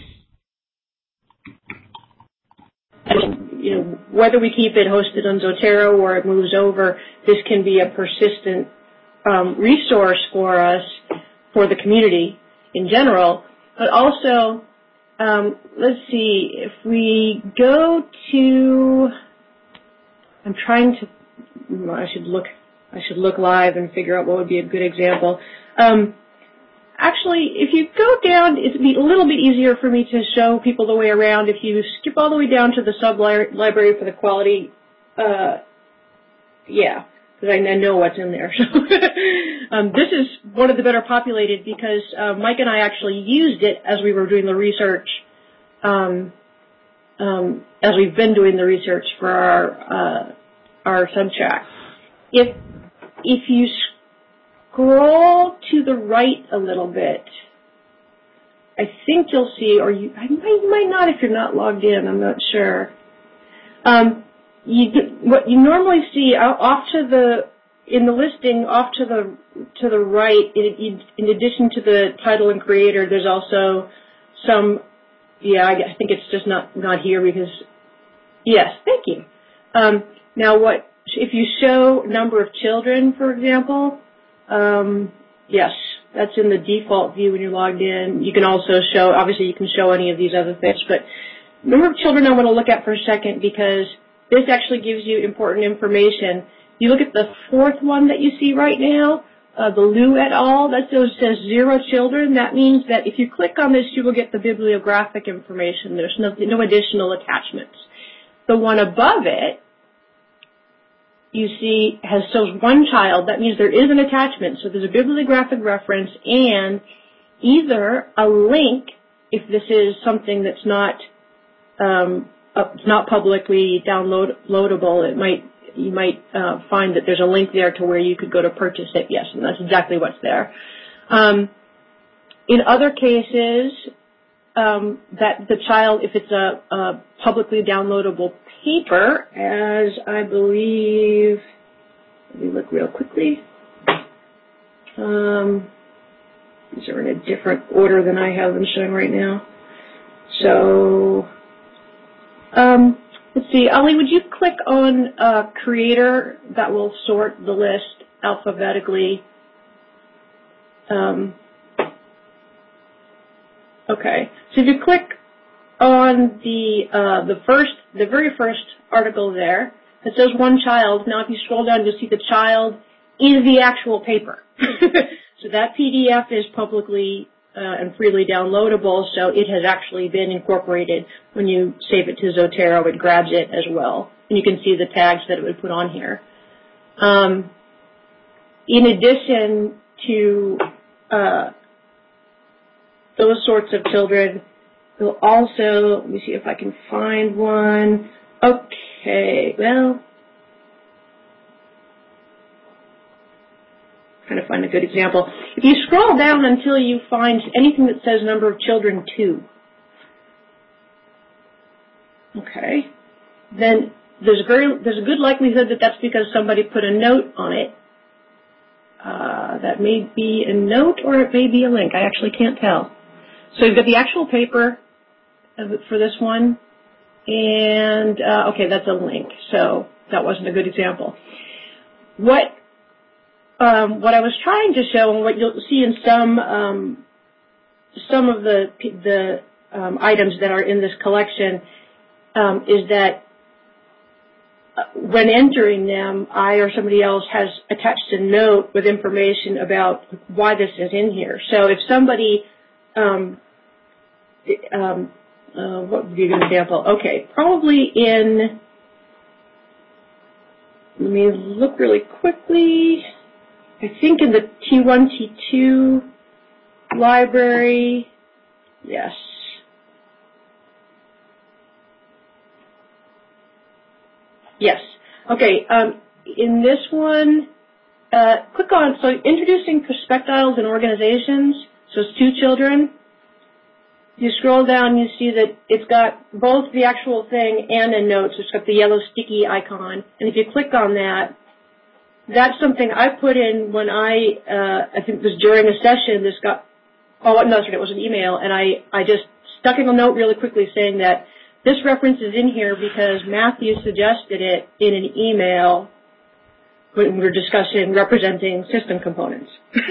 You know, whether we keep it hosted on Zotero or it moves over, this can be a persistent um, resource for us, for the community in general. But also, um, let's see, if we go to, I'm trying to, I should look, I should look live and figure out what would be a good example. Um, Actually, if you go down, it'd be a little bit easier for me to show people the way around. If you skip all the way down to the sub-library for the quality, uh, yeah, because I know what's in there. um, this is one of the better populated because uh, Mike and I actually used it as we were doing the research, um, um, as we've been doing the research for our uh, our subtrack. If if you scroll to the right a little bit, I think you'll see, or you, I might, you might not if you're not logged in, I'm not sure. Um, you, what you normally see off to the, in the listing, off to the, to the right, in, in addition to the title and creator, there's also some, yeah, I, I think it's just not, not here because, yes, thank you. Um, now what, if you show number of children, for example, Um, yes, that's in the default view when you're logged in. You can also show, obviously you can show any of these other things, but number of children I want to look at for a second because this actually gives you important information. You look at the fourth one that you see right now, uh, the Liu et al., that says zero children. That means that if you click on this, you will get the bibliographic information. There's no, no additional attachments. The one above it, you see, has shows one child. That means there is an attachment. So there's a bibliographic reference and either a link, if this is something that's not um, uh, not publicly downloadable, it might you might uh, find that there's a link there to where you could go to purchase it. Yes, and that's exactly what's there. Um, in other cases, um, that the child, if it's a, a publicly downloadable paper, as I believe, let me look real quickly. Um, these are in a different order than I have them showing right now. So, um, let's see. Ali, would you click on uh, Creator? That will sort the list alphabetically. Um, okay. So if you click on the uh, the first, the very first article there, it says one child. Now, if you scroll down, you'll see the child is the actual paper. So that P D F is publicly uh, and freely downloadable, so it has actually been incorporated. When you save it to Zotero, it grabs it as well. And you can see the tags that it would put on here. Um, in addition to uh, those sorts of children, we'll also, let me see if I can find one. Okay, well, trying to find a good example. If you scroll down until you find anything that says number of children two, okay, then there's a very there's a good likelihood that that's because somebody put a note on it. Uh, that may be a note or it may be a link. I actually can't tell. So you've got the actual paper for this one, and uh, okay, that's a link. So that wasn't a good example. What Um, what I was trying to show, and what you'll see in some um, some of the the um, items that are in this collection, um, is that when entering them, I or somebody else has attached a note with information about why this is in here. So if somebody, um, um, uh, what would be a good example? Okay, probably in. Let me look really quickly. I think in the T one, T two library, yes. Yes. Okay, um, in this one, uh, click on, so introducing perspectives and organizations, so it's two children. You scroll down, you see that it's got both the actual thing and a note, so it's got the yellow sticky icon, and if you click on that, that's something I put in when I, uh, I think it was during a session, this got, oh, no, sorry, it was an email, and I, I just stuck in a note really quickly saying that this reference is in here because Matthew suggested it in an email when we were discussing representing system components.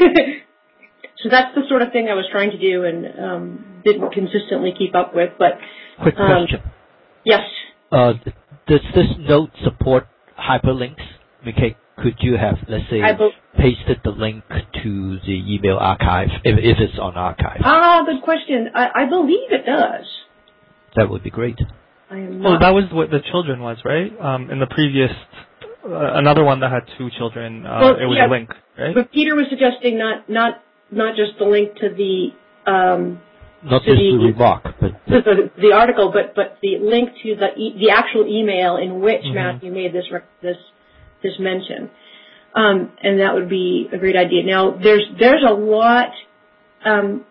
So that's the sort of thing I was trying to do and um, didn't consistently keep up with. But quick um, question. Yes. Uh, does this note support hyperlinks? Okay, could you have, let's say, pasted the link to the email archive if, if it's on archive? Ah, good question. I, I believe it does. That would be great. I am well, not. that was what the children was, right? Um, in the previous, uh, another one that had two children, uh, well, it was yeah, a link, right? But Peter was suggesting not not not just the link to the um, not to just the, the remark, but the, the, the article, but but the link to the e- the actual email in which mm-hmm. Matthew made this rec- this this mention, um, and that would be a great idea. Now, there's there's a lot. Um,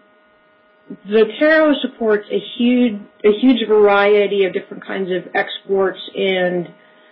Zotero supports a huge a huge variety of different kinds of exports and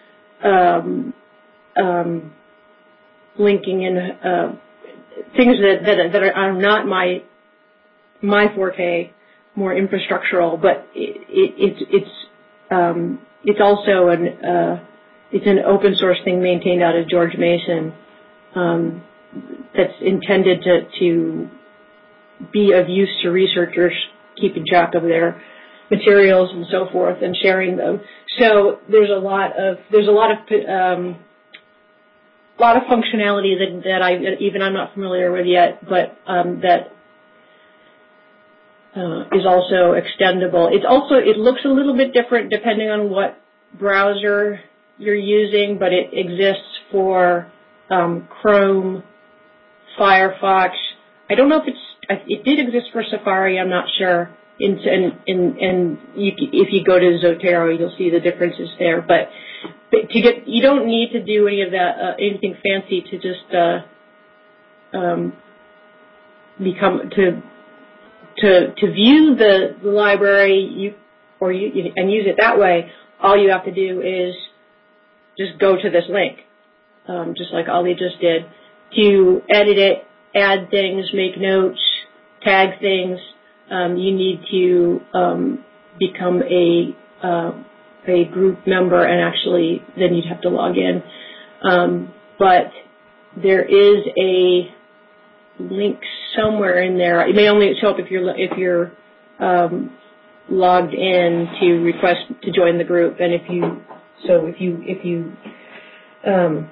um, um, linking and uh, things that that, that are not my my forte, more infrastructural, but it, it, it's it's um, it's also an uh, it's an open source thing maintained out of George Mason um, that's intended to to be of use to researchers, keeping track of their materials and so forth, and sharing them. So there's a lot of there's a lot of um, a lot of functionality that, that I even I'm not familiar with yet, but um, that uh, is also extendable. It's also it looks a little bit different depending on what browser you're using, but it exists for um, Chrome, Firefox. I don't know if it's it did exist for Safari. I'm not sure. And and and you, if you go to Zotero, you'll see the differences there. But, but to get you don't need to do any of that uh, anything fancy to just uh, um, become to to to view the, the library you or you and use it that way. All you have to do is just go to this link, um, just like Ali just did, to edit it, add things, make notes, tag things. Um, you need to um, become a uh, a group member, and actually then you'd have to log in. Um, but there is a link somewhere in there. It may only show up if you're if you're um, logged in to request to join the group, and if you so if you if you um,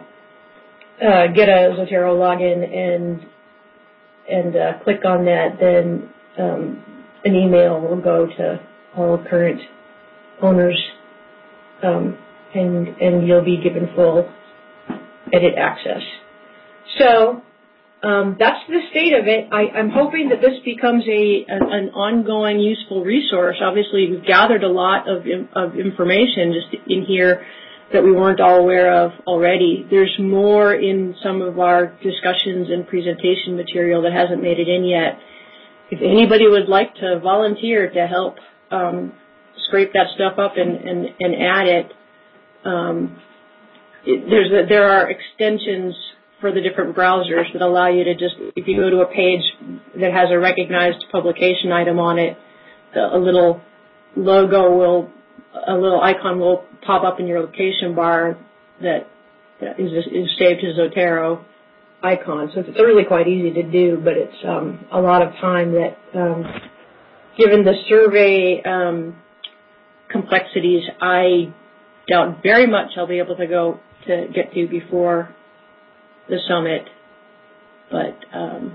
uh, get a Zotero login and and uh, click on that, then Um, an email will go to all current owners, um, and and you'll be given full edit access. So um, that's the state of it. I, I'm hoping that this becomes a, a an ongoing useful resource. Obviously, we've gathered a lot of of information just in here that we weren't all aware of already. There's more in some of our discussions and presentation material that hasn't made it in yet. If anybody would like to volunteer to help um, scrape that stuff up and, and, and add it, um, it there's a, there are extensions for the different browsers that allow you to just, if you go to a page that has a recognized publication item on it, the, a little logo will, a little icon will pop up in your location bar that, that is, is saved to Zotero icon. So it's really quite easy to do, but it's um, a lot of time that, um, given the survey um, complexities, I doubt very much I'll be able to go to get to before the summit. But um,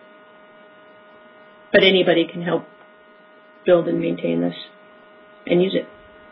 but anybody can help build and maintain this and use it.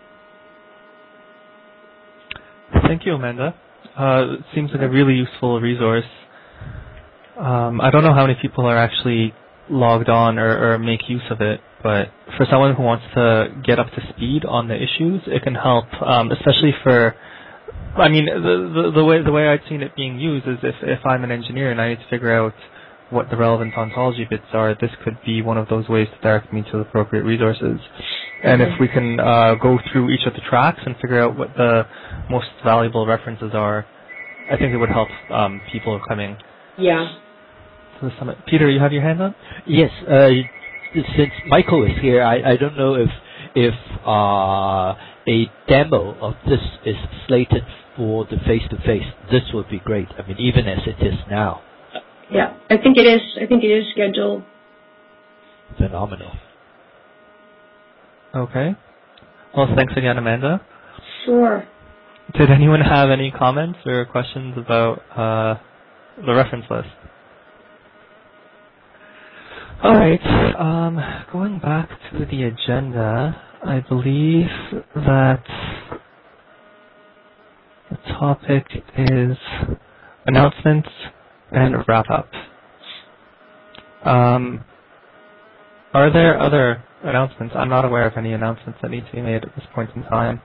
Thank you, Amanda. Uh, it seems like a really useful resource. Um, I don't know how many people are actually logged on or, or make use of it, but for someone who wants to get up to speed on the issues, it can help, um, especially for, I mean, the, the, the way the way I'd seen it being used is if, if I'm an engineer and I need to figure out what the relevant ontology bits are, this could be one of those ways to direct me to the appropriate resources. And if we can uh, go through each of the tracks and figure out what the most valuable references are, I think it would help um, people coming. Yeah. The summit. Peter, you have your hand up? Yes. Uh, since Michael is here, I, I don't know if if uh, a demo of this is slated for the face-to-face. This would be great. I mean, even as it is now. Yeah, I think it is. I think it is scheduled. Phenomenal. Okay. Well, thanks again, Amanda. Sure. Did anyone have any comments or questions about uh, the reference list? All right. Um, going back to the agenda, I believe that the topic is announcements and wrap up. Um, are there other announcements? I'm not aware of any announcements that need to be made at this point in time.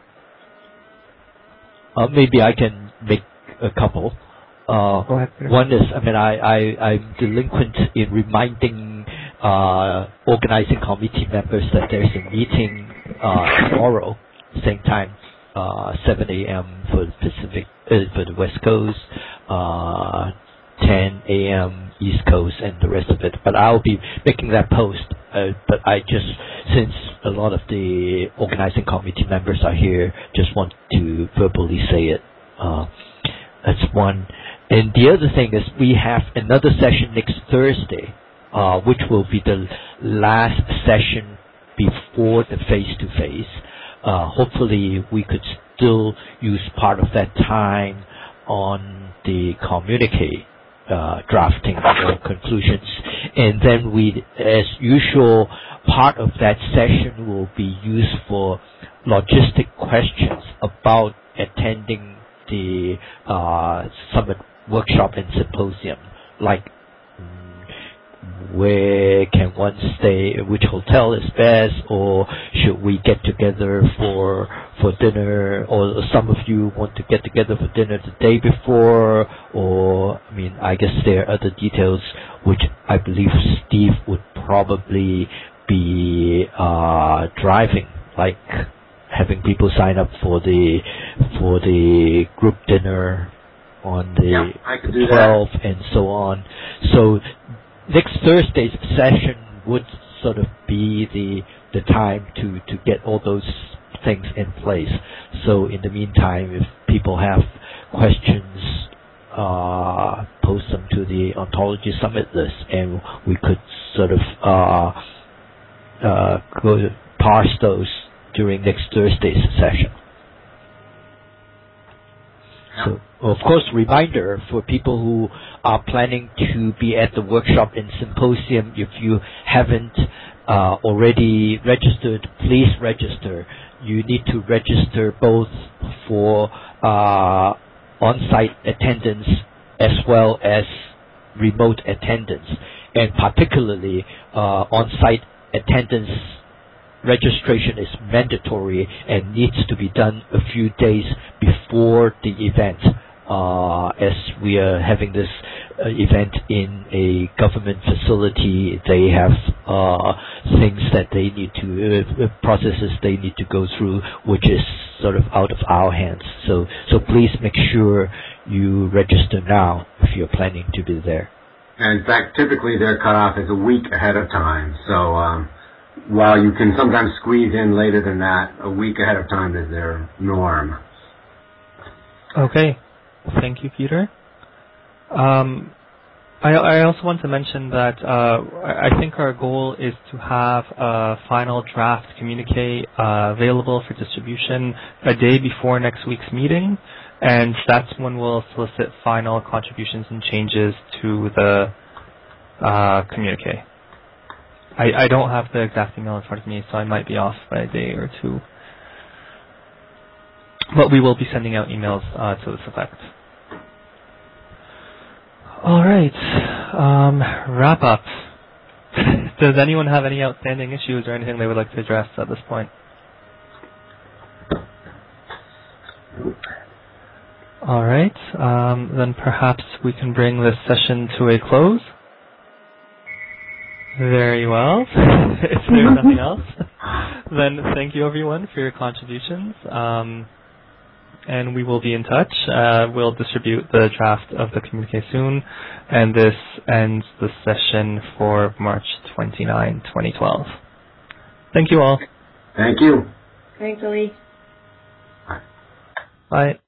Uh, maybe I can make a couple. Uh, Go ahead, Peter. One is, I mean, I, I, I'm delinquent in reminding uh, organizing committee members that there's a meeting uh, tomorrow, same time, uh, seven a.m. for the Pacific, uh, for the West Coast, uh, ten a.m. East Coast, and the rest of it. But I'll be making that post. Uh, but I just, since a lot of the organizing committee members are here, just want to verbally say it. Uh, that's one. And the other thing is we have another session next Thursday, uh, which will be the last session before the face-to-face. Uh, hopefully we could still use part of that time on the communique uh, drafting or conclusions. And then we, as usual, part of that session will be used for logistic questions about attending the uh, summit workshop and symposium, like where can one stay, which hotel is best, or should we get together for for dinner, or some of you want to get together for dinner the day before, or, I mean, I guess there are other details which I believe Steve would probably be uh, driving, like having people sign up for the for the group dinner on the yeah, I could do twelfth that. and so on. So next Thursday's session would sort of be the the time to, to get all those things in place. So in the meantime, if people have questions, uh, post them to the Ontology Summit list, and we could sort of uh, uh, go to parse those during next Thursday's session. So, of course, reminder for people who are planning to be at the workshop and symposium, if you haven't uh, already registered, please register. You need to register both for uh, on-site attendance as well as remote attendance, and particularly uh, on-site attendance registration is mandatory and needs to be done a few days before the event, uh, as we are having this uh, event in a government facility. They have uh, things that they need to, uh, processes they need to go through, which is sort of out of our hands. So, so please make sure you register now if you're planning to be there. And in fact, typically their cutoff is a week ahead of time. So, um, while you can sometimes squeeze in later than that, a week ahead of time is their norm. Okay. Thank you, Peter. Um, I, I also want to mention that uh, I think our goal is to have a final draft communique uh, available for distribution a day before next week's meeting, and that's when we'll solicit final contributions and changes to the uh, communique. I, I don't have the exact email in front of me, so I might be off by a day or two. But we will be sending out emails uh, to this effect. All right. Um, wrap up. Does anyone have any outstanding issues or anything they would like to address at this point? All right. Um, then perhaps we can bring this session to a close. Very well. If there's nothing else, then thank you everyone for your contributions. Um, and we will be in touch. Uh, we'll distribute the draft of the communique soon, and this ends the session for March twenty-ninth, twenty twelve. Thank you all. Thank you. Thanks, Ali. Bye.